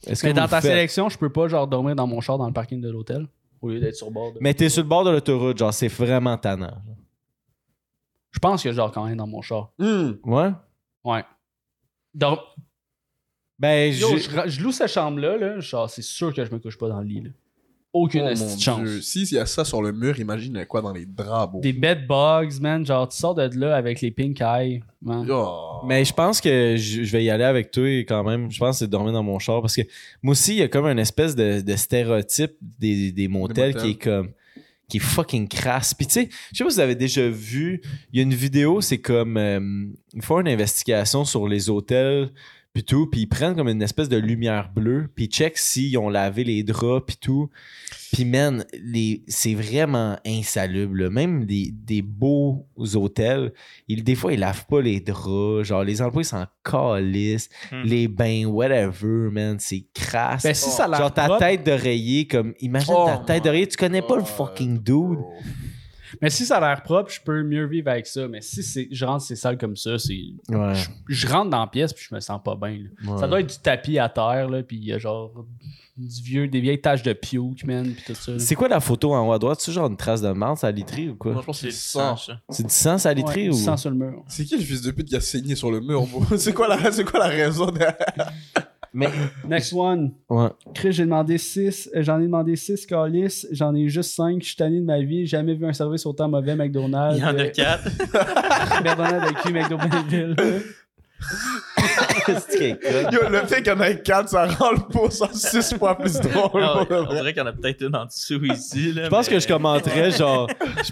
Speaker 4: Est-ce que
Speaker 1: Mais dans
Speaker 4: vous
Speaker 1: ta
Speaker 4: le faites?
Speaker 1: sélection, je peux pas genre dormir dans mon char dans le parking de l'hôtel au lieu d'être sur le bord de...
Speaker 4: Mais t'es sur le bord de l'autoroute, genre, c'est vraiment tannant.
Speaker 1: Je pense que je dors quand même dans mon char.
Speaker 4: Ouais?
Speaker 1: Ouais. Donc,
Speaker 4: Ben,
Speaker 1: yo, je loue cette chambre-là, là, genre, c'est sûr que je me couche pas dans le lit. Là. Aucune
Speaker 3: Oh mon
Speaker 1: petite chance.
Speaker 3: Dieu. S'il y a ça sur le mur, imagine quoi dans les draps, bro.
Speaker 1: Des bed bugs, man. Genre, tu sors de là avec les pink eyes. Man.
Speaker 3: Oh.
Speaker 4: Mais je pense que je vais y aller avec toi quand même. Je pense que c'est de dormir dans mon char parce que moi aussi, il y a comme une espèce de stéréotype des motels qui est comme qui est fucking crasse. Puis tu sais, je sais pas si vous avez déjà vu, il y a une vidéo, c'est comme ils font une investigation sur les hôtels puis tout, puis ils prennent comme une espèce de lumière bleue, puis ils checkent s'ils ont lavé les draps puis tout. Puis man, c'est vraiment insalubre. Là. Même des beaux hôtels, des fois ils lavent pas les draps, genre les employés s'en calissent, les bains, whatever, man, c'est crasse.
Speaker 1: Ben, si ça a l'air
Speaker 4: genre ta
Speaker 1: propre-
Speaker 4: tête d'oreiller, comme imagine ta tête d'oreiller, tu connais pas le fucking dude.
Speaker 1: Mais si ça a l'air propre, je peux mieux vivre avec ça. Mais si je rentre c'est sale comme ça, c'est...
Speaker 4: Ouais.
Speaker 1: Je rentre dans la pièce puis je me sens pas bien. Là. Ça doit être du tapis à terre, là, puis il y a genre des vieilles taches de puke, man, puis tout ça. Là.
Speaker 4: C'est quoi la photo en haut à droite? C'est genre une trace de marde, ça literie ou quoi?
Speaker 3: Moi, je pense que
Speaker 5: C'est
Speaker 3: c'est
Speaker 5: le
Speaker 3: ça.
Speaker 5: sang, ça.
Speaker 4: C'est du sang, ça literie
Speaker 1: Ouais,
Speaker 4: ou?
Speaker 1: du sang sur le mur.
Speaker 3: C'est qui le fils de pute qui a saigné sur le mur, bro? C'est quoi la raison derrière?
Speaker 4: Mais,
Speaker 1: Next one.
Speaker 4: ouais.
Speaker 1: Chris, j'en ai demandé 6 calices, j'en ai juste 5. Je suis tanné de ma vie, j'ai jamais vu un service autant mauvais McDonald's.
Speaker 5: Il y en a 4.
Speaker 1: McDonald's avec qui, McDonald's.
Speaker 4: C'est qui est con.
Speaker 3: Yo, le fait qu'il y en ait 4, ça rend le pouce en 6 fois plus drôle.
Speaker 5: Non,
Speaker 3: pour de
Speaker 5: on
Speaker 3: vrai.
Speaker 5: dirait qu'il y en a peut-être une en dessous ici. Là,
Speaker 4: Je pense
Speaker 5: mais-
Speaker 4: que je commenterais genre.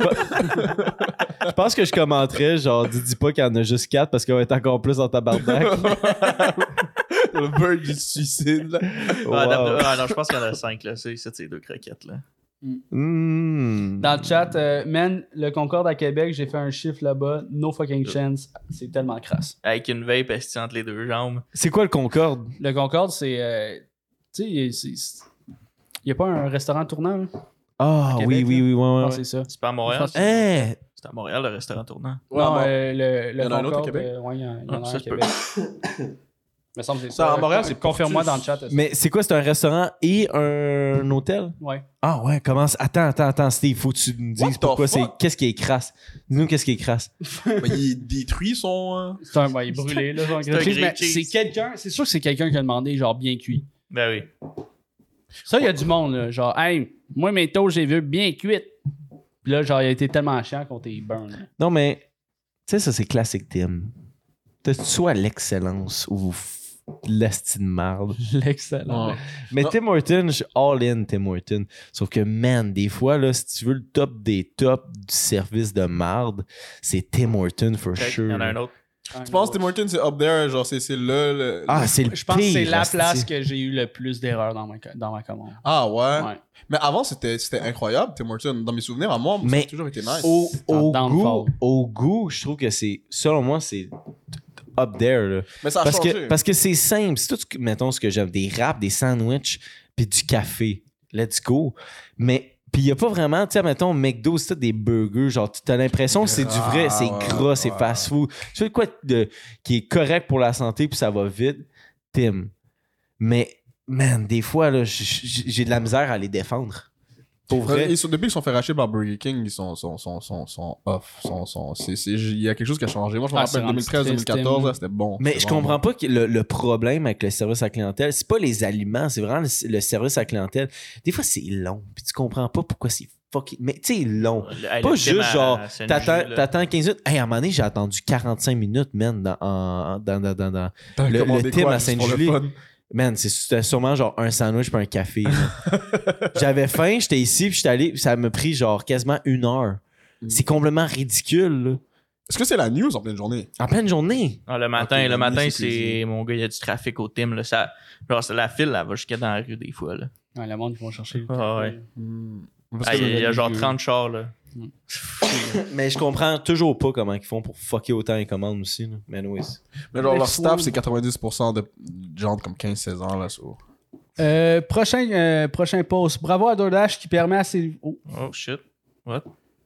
Speaker 4: Je pense que je commenterais genre, dis pas qu'il y en a juste 4 parce qu'on va être encore plus en tabarnak.
Speaker 3: Le bird du suicide, là.
Speaker 4: Wow.
Speaker 5: Non, je pense qu'il y en a 5. Là. C'est 2 croquettes. Là.
Speaker 4: Mm.
Speaker 1: Dans le chat, man, le Concorde à Québec, j'ai fait un chiffre là-bas, no fucking chance. C'est tellement crasse.
Speaker 5: Avec une vape esti entre les deux jambes.
Speaker 4: C'est quoi le Concorde?
Speaker 1: Le Concorde, c'est. Tu sais, il n'y a pas un restaurant tournant, là?
Speaker 4: Ah,
Speaker 1: À
Speaker 4: oui,
Speaker 1: Québec,
Speaker 4: oui, oui,
Speaker 1: Je
Speaker 4: ouais.
Speaker 1: pense que c'est ça.
Speaker 5: C'est pas à Montréal.
Speaker 1: Je pense-
Speaker 4: Hein?
Speaker 5: C'est à Montréal, le restaurant tournant.
Speaker 3: Ouais,
Speaker 1: non,
Speaker 3: bon.
Speaker 1: le
Speaker 3: Il y en a un autre à
Speaker 1: Concorde,
Speaker 3: Québec?
Speaker 1: ouais, il y en a
Speaker 5: Ah,
Speaker 1: un
Speaker 5: ça
Speaker 1: à
Speaker 5: se peut.
Speaker 1: Québec. Me semble que c'est
Speaker 3: Ça,
Speaker 1: ça.
Speaker 3: à Montréal, c'est
Speaker 1: Confirme-moi
Speaker 3: Portus.
Speaker 1: dans le chat.
Speaker 4: Mais c'est quoi, c'est un restaurant et un hôtel?
Speaker 1: Ouais.
Speaker 4: Ah ouais, commence. Attends, Steve, faut que tu nous dises
Speaker 3: What the
Speaker 4: pourquoi c'est.
Speaker 3: fuck?
Speaker 4: Qu'est-ce qui est crasse? Dis-nous qu'est-ce qui est crasse.
Speaker 3: Mais il détruit son.
Speaker 1: C'est un il est brûlé, là. Genre,
Speaker 5: C'est un
Speaker 1: grilled cheese,
Speaker 5: grilled
Speaker 1: mais
Speaker 5: cheese.
Speaker 1: c'est quelqu'un, c'est sûr que c'est quelqu'un qui a demandé, genre, bien cuit.
Speaker 5: Ben oui.
Speaker 1: Ça, il y a du monde, là. Genre, hey, moi, mes toasts, j'ai vu bien cuites. Puis là, genre, il a été tellement chiant qu'on t'est burn. là.
Speaker 4: Non, mais. Tu sais, ça, c'est classique, Tim. T'as soit l'excellence ou l'esti de marde.
Speaker 1: L'excellent.
Speaker 4: Mais
Speaker 3: Non.
Speaker 4: Tim Horton, je suis all in Tim Horton. Sauf que, man, des fois, là, si tu veux le top des tops du service de marde, c'est Tim Horton for sure.
Speaker 5: Il y en a un autre.
Speaker 3: Tu penses que Tim Hortons, c'est up there, genre, c'est le.
Speaker 4: Ah, c'est le
Speaker 1: Je pense que c'est
Speaker 4: pire,
Speaker 1: la
Speaker 4: asti.
Speaker 1: place que j'ai eu le plus d'erreurs dans ma commande.
Speaker 3: Ah ouais?
Speaker 1: Ouais.
Speaker 3: Mais avant, c'était incroyable, Tim Hortons. Dans mes souvenirs, à moi,
Speaker 4: Mais
Speaker 3: ça a toujours été nice.
Speaker 4: Au goût, je trouve que c'est. Selon moi, c'est up there. Là.
Speaker 3: Mais ça a changé.
Speaker 4: Parce que c'est simple. C'est tout, mettons, ce que j'aime. Des wraps, des sandwichs, puis du café. Let's go. Mais. Puis il n'y a pas vraiment, tu sais, mettons, McDo, c'est tout des burgers. Genre, tu as l'impression que c'est du vrai, c'est gras, c'est fast-food. Tu fais quoi qui est correct pour la santé, puis ça va vite, Tim. Mais, man, des fois, là, j'ai de la misère à les défendre. Pour vrai.
Speaker 3: Depuis qu'ils sont fait racheter par Burger King, ils sont off. Il y a quelque chose qui a changé. Moi, je me
Speaker 1: Ah, c'est
Speaker 3: rappelle
Speaker 1: rendu
Speaker 3: 2013-2014,
Speaker 1: triste,
Speaker 3: là, c'était bon.
Speaker 4: Mais
Speaker 3: C'était
Speaker 4: je
Speaker 3: vraiment
Speaker 4: comprends pas que le problème avec le service à la clientèle, c'est pas les aliments, c'est vraiment le service à la clientèle. Des fois, c'est long, puis tu comprends pas pourquoi c'est fucking... Mais tu sais, long.
Speaker 5: Hey,
Speaker 4: Pas
Speaker 5: le
Speaker 4: juste
Speaker 5: thème à
Speaker 4: genre,
Speaker 5: Saint-Louis, là.
Speaker 4: t'attends 15 minutes. Hey, à un moment donné, j'ai attendu 45 minutes, man, dans
Speaker 3: T'as
Speaker 4: le
Speaker 3: commandé
Speaker 4: thème
Speaker 3: quoi,
Speaker 4: à
Speaker 3: juste pour le
Speaker 4: Sainte-Julie.
Speaker 3: fun?
Speaker 4: Man, c'était sûrement genre un sandwich puis un café. là. J'avais faim, j'étais ici, puis j'étais allé, puis ça m'a pris genre quasiment 1 heure. C'est complètement ridicule, là.
Speaker 3: Est-ce que c'est la news en pleine journée?
Speaker 4: En pleine journée.
Speaker 5: Ah, le matin,
Speaker 3: Ok,
Speaker 5: le
Speaker 3: la
Speaker 5: matin,
Speaker 3: nuit, c'est crazy.
Speaker 5: c'est mon gars, il y a du trafic au team. Là, ça, genre, la file, elle va jusqu'à dans la rue des fois. Là.
Speaker 1: Ouais, le monde, ils vont chercher.
Speaker 5: Ah, ouais.
Speaker 3: Parce
Speaker 5: Ah,
Speaker 3: que
Speaker 5: il y a genre
Speaker 1: vieux.
Speaker 5: 30 chars. Là.
Speaker 4: Mais je comprends toujours pas comment ils font pour fucker autant les commandes aussi. Là. Mais anyways.
Speaker 3: Mais genre, leur
Speaker 1: Next
Speaker 3: staff,
Speaker 1: one.
Speaker 3: c'est 90% de gens de comme 15-16 ans, là. So.
Speaker 1: Prochain post. Bravo à DoorDash qui permet à ses... Oh.
Speaker 5: Oh shit. What?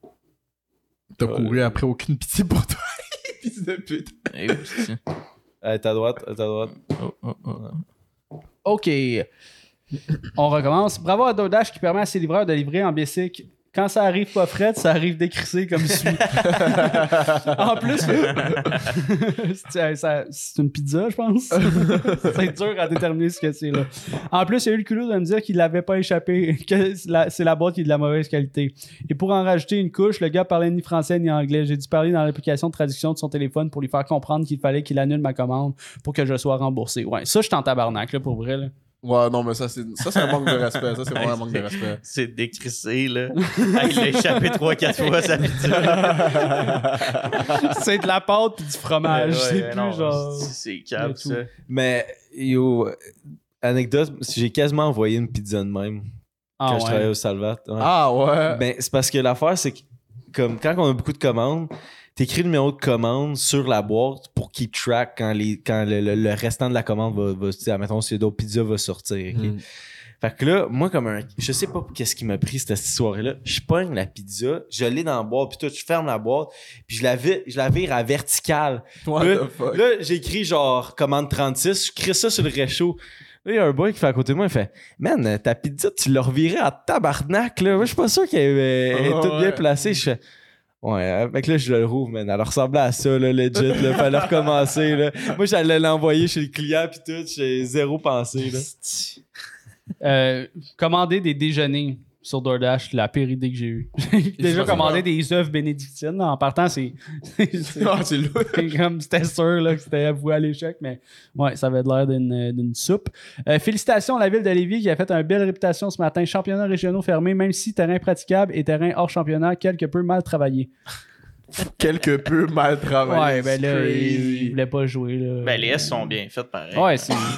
Speaker 3: T'as couru après aucune pitié pour toi. Fils de pute.
Speaker 5: Eh, oui, c'est-
Speaker 4: À ta droite, à ta droite.
Speaker 5: oh, oh, oh.
Speaker 1: OK. On recommence. Bravo à DoorDash qui permet à ses livreurs de livrer en bicycle. Quand ça arrive pas fret, ça arrive décrissé comme suit. En plus, c'est une pizza, je pense. C'est dur à déterminer ce que c'est, là. En plus, il y a eu le culot de me dire qu'il l'avait pas échappé, que c'est la boîte qui est de la mauvaise qualité. Et pour en rajouter une couche, le gars parlait ni français ni anglais. J'ai dû parler dans l'application de traduction de son téléphone pour lui faire comprendre qu'il fallait qu'il annule ma commande pour que je sois remboursé. Ouais, ça, je suis en tabarnak, là, pour vrai, là.
Speaker 3: Ouais, non, mais ça, c'est un manque de respect. Ça, c'est vraiment un manque de respect.
Speaker 5: C'est décrissé, là. Il l'a échappé 3-4 fois, sa pizza.
Speaker 1: C'est de la pâte pis du fromage. C'est plus
Speaker 5: non,
Speaker 1: genre...
Speaker 5: C'est câble, ça.
Speaker 4: Mais, yo, anecdote, j'ai quasiment envoyé une pizza de même quand je travaillais au Salvat. Ouais.
Speaker 3: Ah ouais?
Speaker 4: Ben, c'est parce que l'affaire, c'est que comme quand on a beaucoup de commandes, t'écris le numéro de commande sur la boîte pour keep track quand le restant de la commande va mettons, si d'autres pizzas va sortir. Okay? Fait que là, moi, je sais pas qu'est-ce qui m'a pris cette soirée-là. Je pogne la pizza, je l'ai dans la boîte, puis tout, je ferme la boîte, puis je la vire à verticale. Là, j'écris genre commande 36, je crée ça sur le réchaud. Là, il y a un boy qui fait à côté de moi, il fait « Man, ta pizza, tu l'as revirée à tabarnak, là. Moi, je suis pas sûr qu'elle est toute bien placée. » Je fais « Ouais, fait que là, je le rouvre, man. Elle ressemblait à ça, là, legit, là. Fallait recommencer, là. Moi, j'allais l'envoyer chez le client, pis tout. J'ai zéro pensée, là.
Speaker 1: Commander des déjeuners sur DoorDash, la pire idée que j'ai eue. J'ai déjà commandé des œufs bénédictines. En partant, c'est comme c'était sûr là, que c'était avoué à l'échec, mais ouais, ça avait l'air d'une soupe. Félicitations à la ville de Lévis qui a fait une belle réputation ce matin. Championnats régionaux fermés, même si terrain praticable et terrain hors championnat quelque peu mal travaillé.
Speaker 3: Quelque peu mal travaillé.
Speaker 1: Ouais, ben là, il voulait pas jouer. Là.
Speaker 5: Ben, les S sont bien faites pareil.
Speaker 1: Ouais,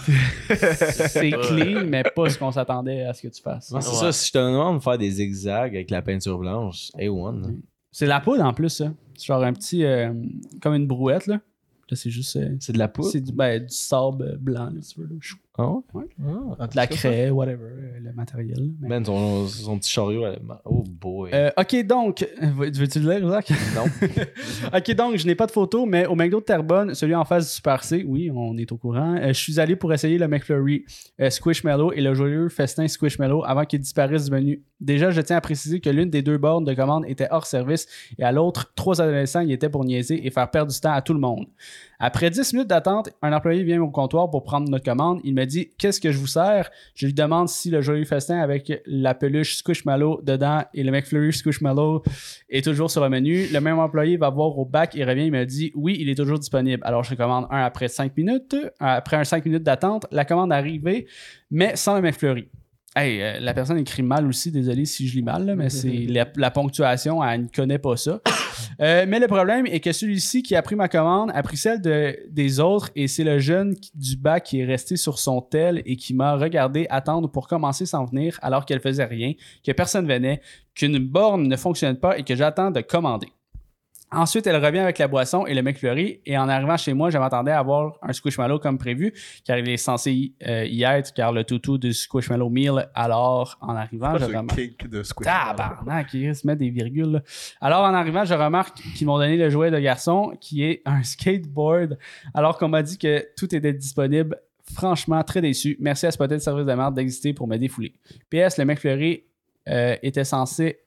Speaker 1: c'est clean, mais pas ce qu'on s'attendait à ce que tu fasses.
Speaker 4: Non, c'est ça, si je te demande de faire des zigzags avec la peinture blanche, A1. Là.
Speaker 1: C'est de la poudre en plus, ça. C'est genre un petit. Comme une brouette, là. Là, c'est juste.
Speaker 4: C'est de la poudre?
Speaker 1: C'est du sable blanc, là, tu veux. Là.
Speaker 4: Ah ouais?
Speaker 1: De la craie, whatever, le matériel. Là, mais...
Speaker 4: Ben, son petit chariot. Oh boy.
Speaker 1: OK, donc. Veux-tu le lire, Zach?
Speaker 4: Non.
Speaker 1: OK, donc, je n'ai pas de photo, mais au McDo de Terrebonne, celui en face du Super C, oui, on est au courant. Je suis allé pour essayer le McFlurry Squishmallow et le joyeux festin Squishmallow avant qu'il disparaisse du menu. Déjà, je tiens à préciser que l'une des deux bornes de commande était hors service et à l'autre, 3 adolescents y étaient pour niaiser et faire perdre du temps à tout le monde. Après 10 minutes d'attente, un employé vient au comptoir pour prendre notre commande. Il me dit « Qu'est-ce que je vous sers? » Je lui demande si le joyeux festin avec la peluche Squishmallow dedans et le McFlurry Squishmallow est toujours sur le menu. Le même employé va voir au bac et revient. Il me dit « Oui, il est toujours disponible. » Alors, je commande un après 5 minutes. Après un 5 minutes d'attente, la commande est arrivée, mais sans le McFlurry. Hey, la personne écrit mal aussi, désolé si je lis mal, là, mais c'est la ponctuation, elle ne connaît pas ça. Mais le problème est que celui-ci qui a pris ma commande a pris celle des autres et c'est le jeune du bac qui est resté sur son tel et qui m'a regardé attendre pour commencer sans venir alors qu'elle faisait rien, que personne venait, qu'une borne ne fonctionne pas et que j'attends de commander. Ensuite, elle revient avec la boisson et le McFlurry. Et en arrivant chez moi, je m'attendais à avoir un Squishmallow comme prévu, car il est censé y être, car le toutou du Squishmallow Meal. Alors, en arrivant, je remarque... Tabarnak, il se met des virgules. Là. Alors, en arrivant, je remarque qu'ils m'ont donné le jouet de garçon, qui est un skateboard, alors qu'on m'a dit que tout était disponible. Franchement, très déçu. Merci à ce peut-être service de merde d'exister pour me défouler. PS, le McFlurry était censé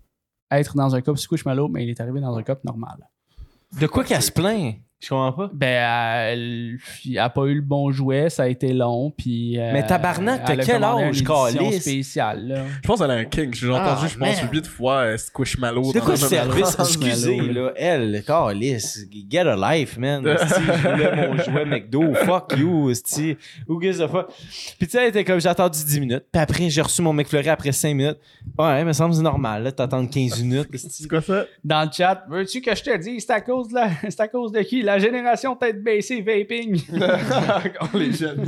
Speaker 1: être dans un cup Squishmallow, mais il est arrivé dans un cup normal.
Speaker 4: De quoi qu'elle se plaint? Je comprends pas.
Speaker 1: Ben, elle a pas eu le bon jouet, ça a été long, puis...
Speaker 4: mais tabarnak, t'as quel âge, câlisse?
Speaker 1: Spéciale, là.
Speaker 3: Je pense qu'elle a un king. J'ai entendu, je pense, 8 fois Squishmallow.
Speaker 4: C'est quoi ce service? Excusez, là. Elle, câlisse. Get a life, man. Si je voulais mon jouet McDo, fuck you, sti. Who gives a fuck? Puis tu sais, elle était comme, j'ai attendu 10 minutes. Puis après, j'ai reçu mon McFlurry après 5 minutes. Ouais, me semble normal, là, t'attends 15 minutes.
Speaker 3: C'est quoi ça?
Speaker 1: Dans le chat, veux-tu que je te dise, c'est à cause de qui? La génération tête baissée vaping.
Speaker 3: On les jeunes.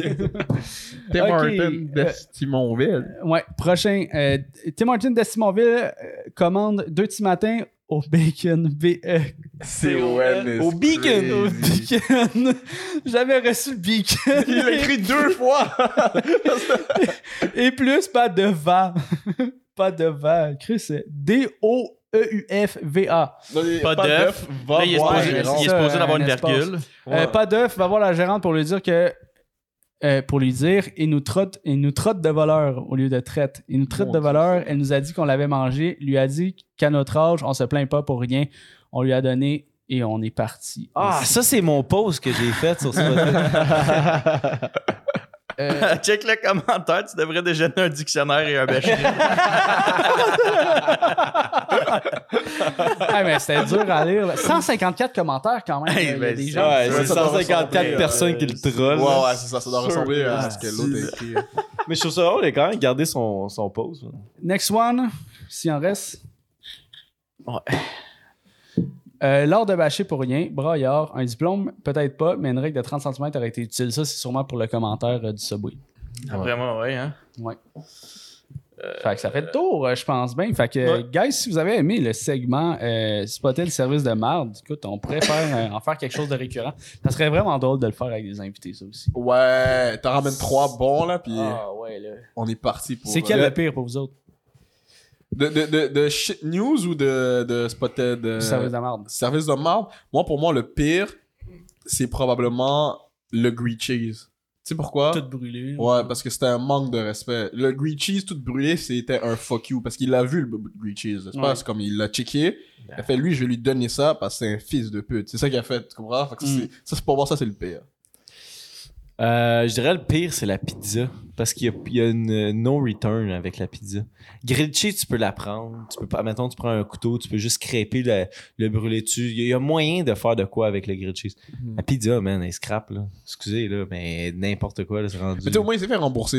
Speaker 3: Tim Hortons d'Estimonville.
Speaker 1: Ouais, prochain. Tim Hortons d'Estimonville commande 2 petits matins au bacon.
Speaker 3: C-O-N.
Speaker 4: Au bacon.
Speaker 1: Au bacon. J'avais reçu le bacon.
Speaker 3: Il l'a écrit 2 fois.
Speaker 1: Et plus, pas de va. Pas de va. Chris, c'est D-O-E-U-F-V-A.
Speaker 5: Pas d'œuf. Là, il est supposé d'avoir une virgule.
Speaker 1: Pas d'œuf, va voir la gérante pour lui dire que pour lui dire il nous trotte de voleur au lieu de traite. Il nous traite de voleur. Elle nous a dit qu'on l'avait mangé. Lui a dit qu'à notre âge, on se plaint pas pour rien. On lui a donné et on est parti.
Speaker 4: Ah, ça, c'est mon post que j'ai fait sur Spotify.
Speaker 5: Check le commentaire, tu devrais déjeuner un dictionnaire et un bécher.
Speaker 1: Mais c'était dur à lire. Là. 154 commentaires quand même. Il y a des gens.
Speaker 4: Ouais, c'est
Speaker 3: ça doit
Speaker 4: 154
Speaker 3: ressembler,
Speaker 4: personnes qui le trollent.
Speaker 3: Ouais, c'est ça. Ça doit ressembler à ce que l'autre a écrit.
Speaker 4: Mais je trouve ça drôle, il a quand même gardé son post.
Speaker 1: Next one, s'il en reste.
Speaker 5: Ouais.
Speaker 1: L'art de bâcher pour rien, braillard, un diplôme, peut-être pas, mais une règle de 30 cm aurait été utile. Ça, c'est sûrement pour le commentaire du Subway.
Speaker 5: Vraiment, ouais, hein.
Speaker 1: Ouais. Fait que ça fait le tour, je pense bien. Fait que, guys, si vous avez aimé le segment Spotter le service de marde, écoute, on pourrait en faire quelque chose de récurrent. Ça serait vraiment drôle de le faire avec des invités, ça aussi.
Speaker 3: Ouais, t'en ramènes 3 bons, là, puis
Speaker 1: Ouais, là.
Speaker 3: on est parti pour...
Speaker 1: C'est quel le pire pour vous autres?
Speaker 3: De shit news ou de Spotted...
Speaker 1: Service de marde.
Speaker 3: Service de marde. Pour moi, le pire, c'est probablement le Grilled Cheese. Tu sais pourquoi?
Speaker 1: Tout brûlé.
Speaker 3: Ouais, parce que c'était un manque de respect. Le Grilled Cheese tout brûlé, c'était un fuck you. Parce qu'il a vu le Grilled Cheese. C'est pas, c'est comme il l'a checké. Il a fait, lui, je vais lui donner ça parce que c'est un fils de pute. C'est ça qu'il a fait, tu comprends? Fait que c'est pour moi, ça, c'est le pire.
Speaker 4: Je dirais le pire, c'est la pizza. Parce qu'il y a une no return avec la pizza. Grilled cheese, tu peux la prendre. Tu peux pas, mettons, tu prends un couteau, tu peux juste crêper le brûler dessus. Il y a moyen de faire de quoi avec le grilled cheese. La pizza, man, elle scrap, là. Excusez, là, mais n'importe quoi, là, c'est rendu.
Speaker 3: Mais tu sais, au moins, il s'est fait rembourser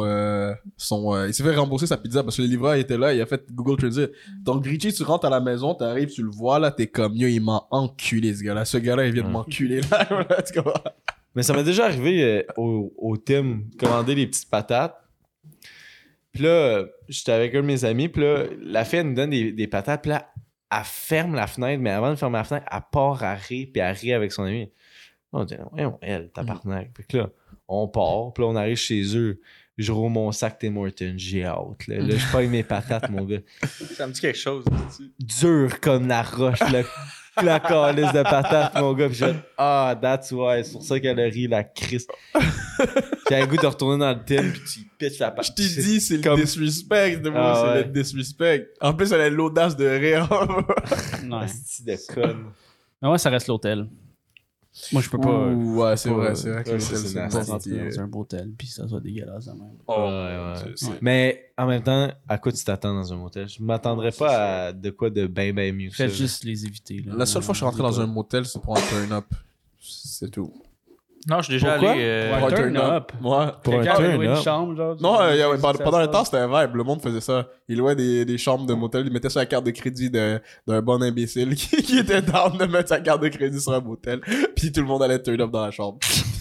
Speaker 3: il s'est fait rembourser sa pizza parce que le livreur était là, il a fait Google Translate. Donc, Grilled Cheese, tu rentres à la maison, t'arrives, tu le vois, là, t'es comme, yo, il m'a enculé, ce gars-là. Ce gars-là, il vient de m'enculer, là. Tu comprends?
Speaker 4: Mais ça m'est déjà arrivé au Tim, commander des petites patates. Puis là, j'étais avec un de mes amis, puis là, la fille, elle nous donne des patates, puis là, elle ferme la fenêtre, mais avant de fermer la fenêtre, elle part à rire, puis elle rit avec son ami. On dit, ouais, elle, tabarnak. Puis là, on part, puis là, on arrive chez eux. Je roule mon sac Tim Hortons, j'ai hâte. Là, je paye mes patates, mon gars.
Speaker 5: Ça me dit quelque chose.
Speaker 4: Dur comme la roche, la calice de patates, mon gars. Puis that's why. C'est pour ça qu'elle a ri, la Christ. J'ai un goût de retourner dans le Tim, puis tu pitches la patate.
Speaker 3: Je t'ai dit, c'est le disrespect de moi, c'est le disrespect. En plus, elle a l'audace de rire.
Speaker 1: Non.
Speaker 4: C'est de conne.
Speaker 1: Mais ouais, ça reste l'hôtel. Moi, je peux pas.
Speaker 3: Ouais, c'est vrai que
Speaker 4: ouais,
Speaker 3: c'est
Speaker 4: c'est
Speaker 1: pas
Speaker 3: nasty.
Speaker 1: rentrer dans un beau hôtel, puis ça soit dégueulasse, quand même.
Speaker 4: Ouais. Mais en même temps, à quoi tu t'attends dans un motel? Je m'attendrais pas à de quoi de bien mieux que ça.
Speaker 1: Faites juste les éviter. Là.
Speaker 3: La seule fois que je suis rentré dans un motel, c'est pour un turn-up. C'est tout.
Speaker 5: Non, je suis déjà
Speaker 4: Pourquoi?
Speaker 5: allé.
Speaker 1: Pour un turn-up.
Speaker 3: Ouais.
Speaker 4: Pour un
Speaker 1: Quelqu'un avait loué une
Speaker 4: turn-up.
Speaker 1: chambre, genre.
Speaker 3: Non, pendant un temps, c'était un vibe. Le monde faisait ça. Il louait des chambres de motel. Il mettait sur la carte de crédit d'un bon imbécile qui était down de mettre sa carte de crédit sur un motel. Puis tout le monde allait turn up dans la chambre.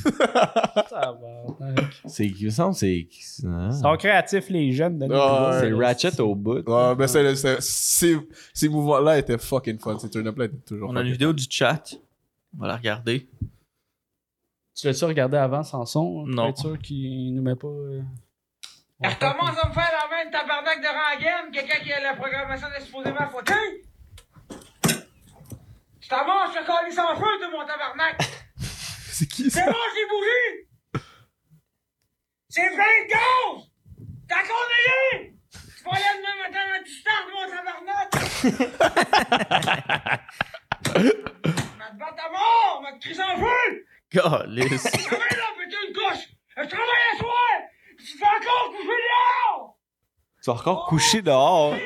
Speaker 4: C'est il me semble c'est
Speaker 1: Ils sont créatifs, les jeunes. De
Speaker 3: Ouais.
Speaker 4: c'est Ratchet au bout.
Speaker 3: Ouais, mais ces mouvements-là étaient fucking fun. Ces turn-up-là étaient toujours
Speaker 5: On a une vidéo du chat. On va la regarder.
Speaker 1: Tu l'as-tu regardé avant sans son?
Speaker 5: Non.
Speaker 1: Pour être sûr qu'il nous met pas.
Speaker 9: Elle recommence à me faire la même tabarnak de rengaine, quelqu'un qui a la programmation de supposément fauteuil. Je t'en mange, je te calais sans feu, de mon tabarnak.
Speaker 3: C'est qui ça?
Speaker 9: C'est bon, j'ai bougé. C'est plein de gaz. T'as condamné. Tu vas aller demain matin dans la distance, mon tabarnak. Va te battre à mort, va te crier sans feu.
Speaker 5: Calice.
Speaker 9: Travaille là, putain de gauche. Je travaille à soir. Tu fais encore coucher dehors.
Speaker 4: Tu vas encore coucher dehors.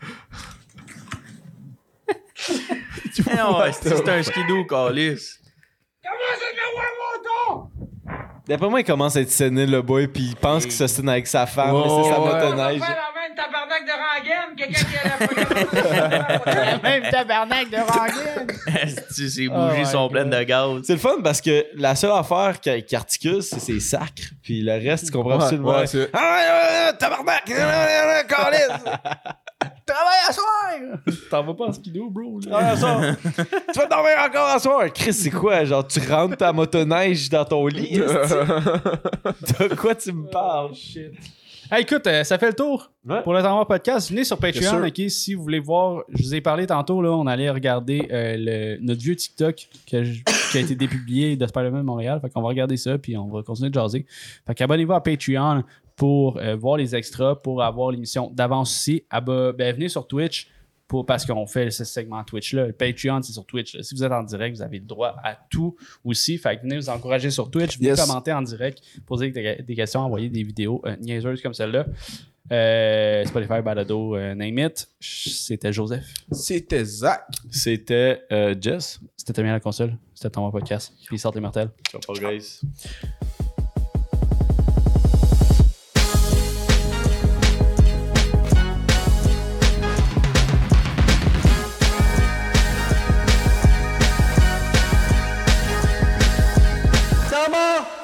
Speaker 5: C'est un skidoo, calice.
Speaker 9: Comment ça te met mon ton?
Speaker 4: D'après moi, il commence à être sénile le boy, puis il pense qu'il s'ostine avec sa femme, mais c'est sa motoneige.
Speaker 9: On va faire la même tabarnak de rengaine, quelqu'un qui a la programmation.
Speaker 1: Même tabarnak de rengaine!
Speaker 5: Ses bougies sont pleines de gaz.
Speaker 4: C'est le fun parce que la seule affaire qui articule, c'est ses sacres. Puis le reste, tu comprends absolument.
Speaker 3: Ouais, c'est...
Speaker 4: Tabarnak! Calice!
Speaker 1: Travaille à soir! T'en vas pas en skidoo, bro.
Speaker 4: Tu vas dormir encore à soir! Chris, c'est quoi? Genre, tu rentres ta motoneige dans ton lit? De quoi tu me parles?
Speaker 1: Shit. Hey, écoute, ça fait le tour pour le Temps Podcast. Venez sur Patreon, ok, si vous voulez voir. Je vous ai parlé tantôt, là, on allait regarder notre vieux TikTok que qui a été dépublié de Spider-Man Montréal. Fait qu'on va regarder ça, puis on va continuer de jaser. Fait qu'abonnez-vous à Patreon pour voir les extras, pour avoir l'émission d'avance aussi. Venez sur Twitch parce qu'on fait ce segment Twitch-là. Patreon, c'est sur Twitch. Là. Si vous êtes en direct, vous avez le droit à tout aussi. Fait que venez vous encourager sur Twitch, venez commenter en direct, poser des questions, envoyer des vidéos niaiseuses comme celle-là. Spotify, Balado, name it. C'était Joseph.
Speaker 3: C'était Zach.
Speaker 4: C'était Jess.
Speaker 1: C'était Tamia la console. C'était ton podcast. Peace out les mortels.
Speaker 4: Ciao, guys.
Speaker 9: Come on!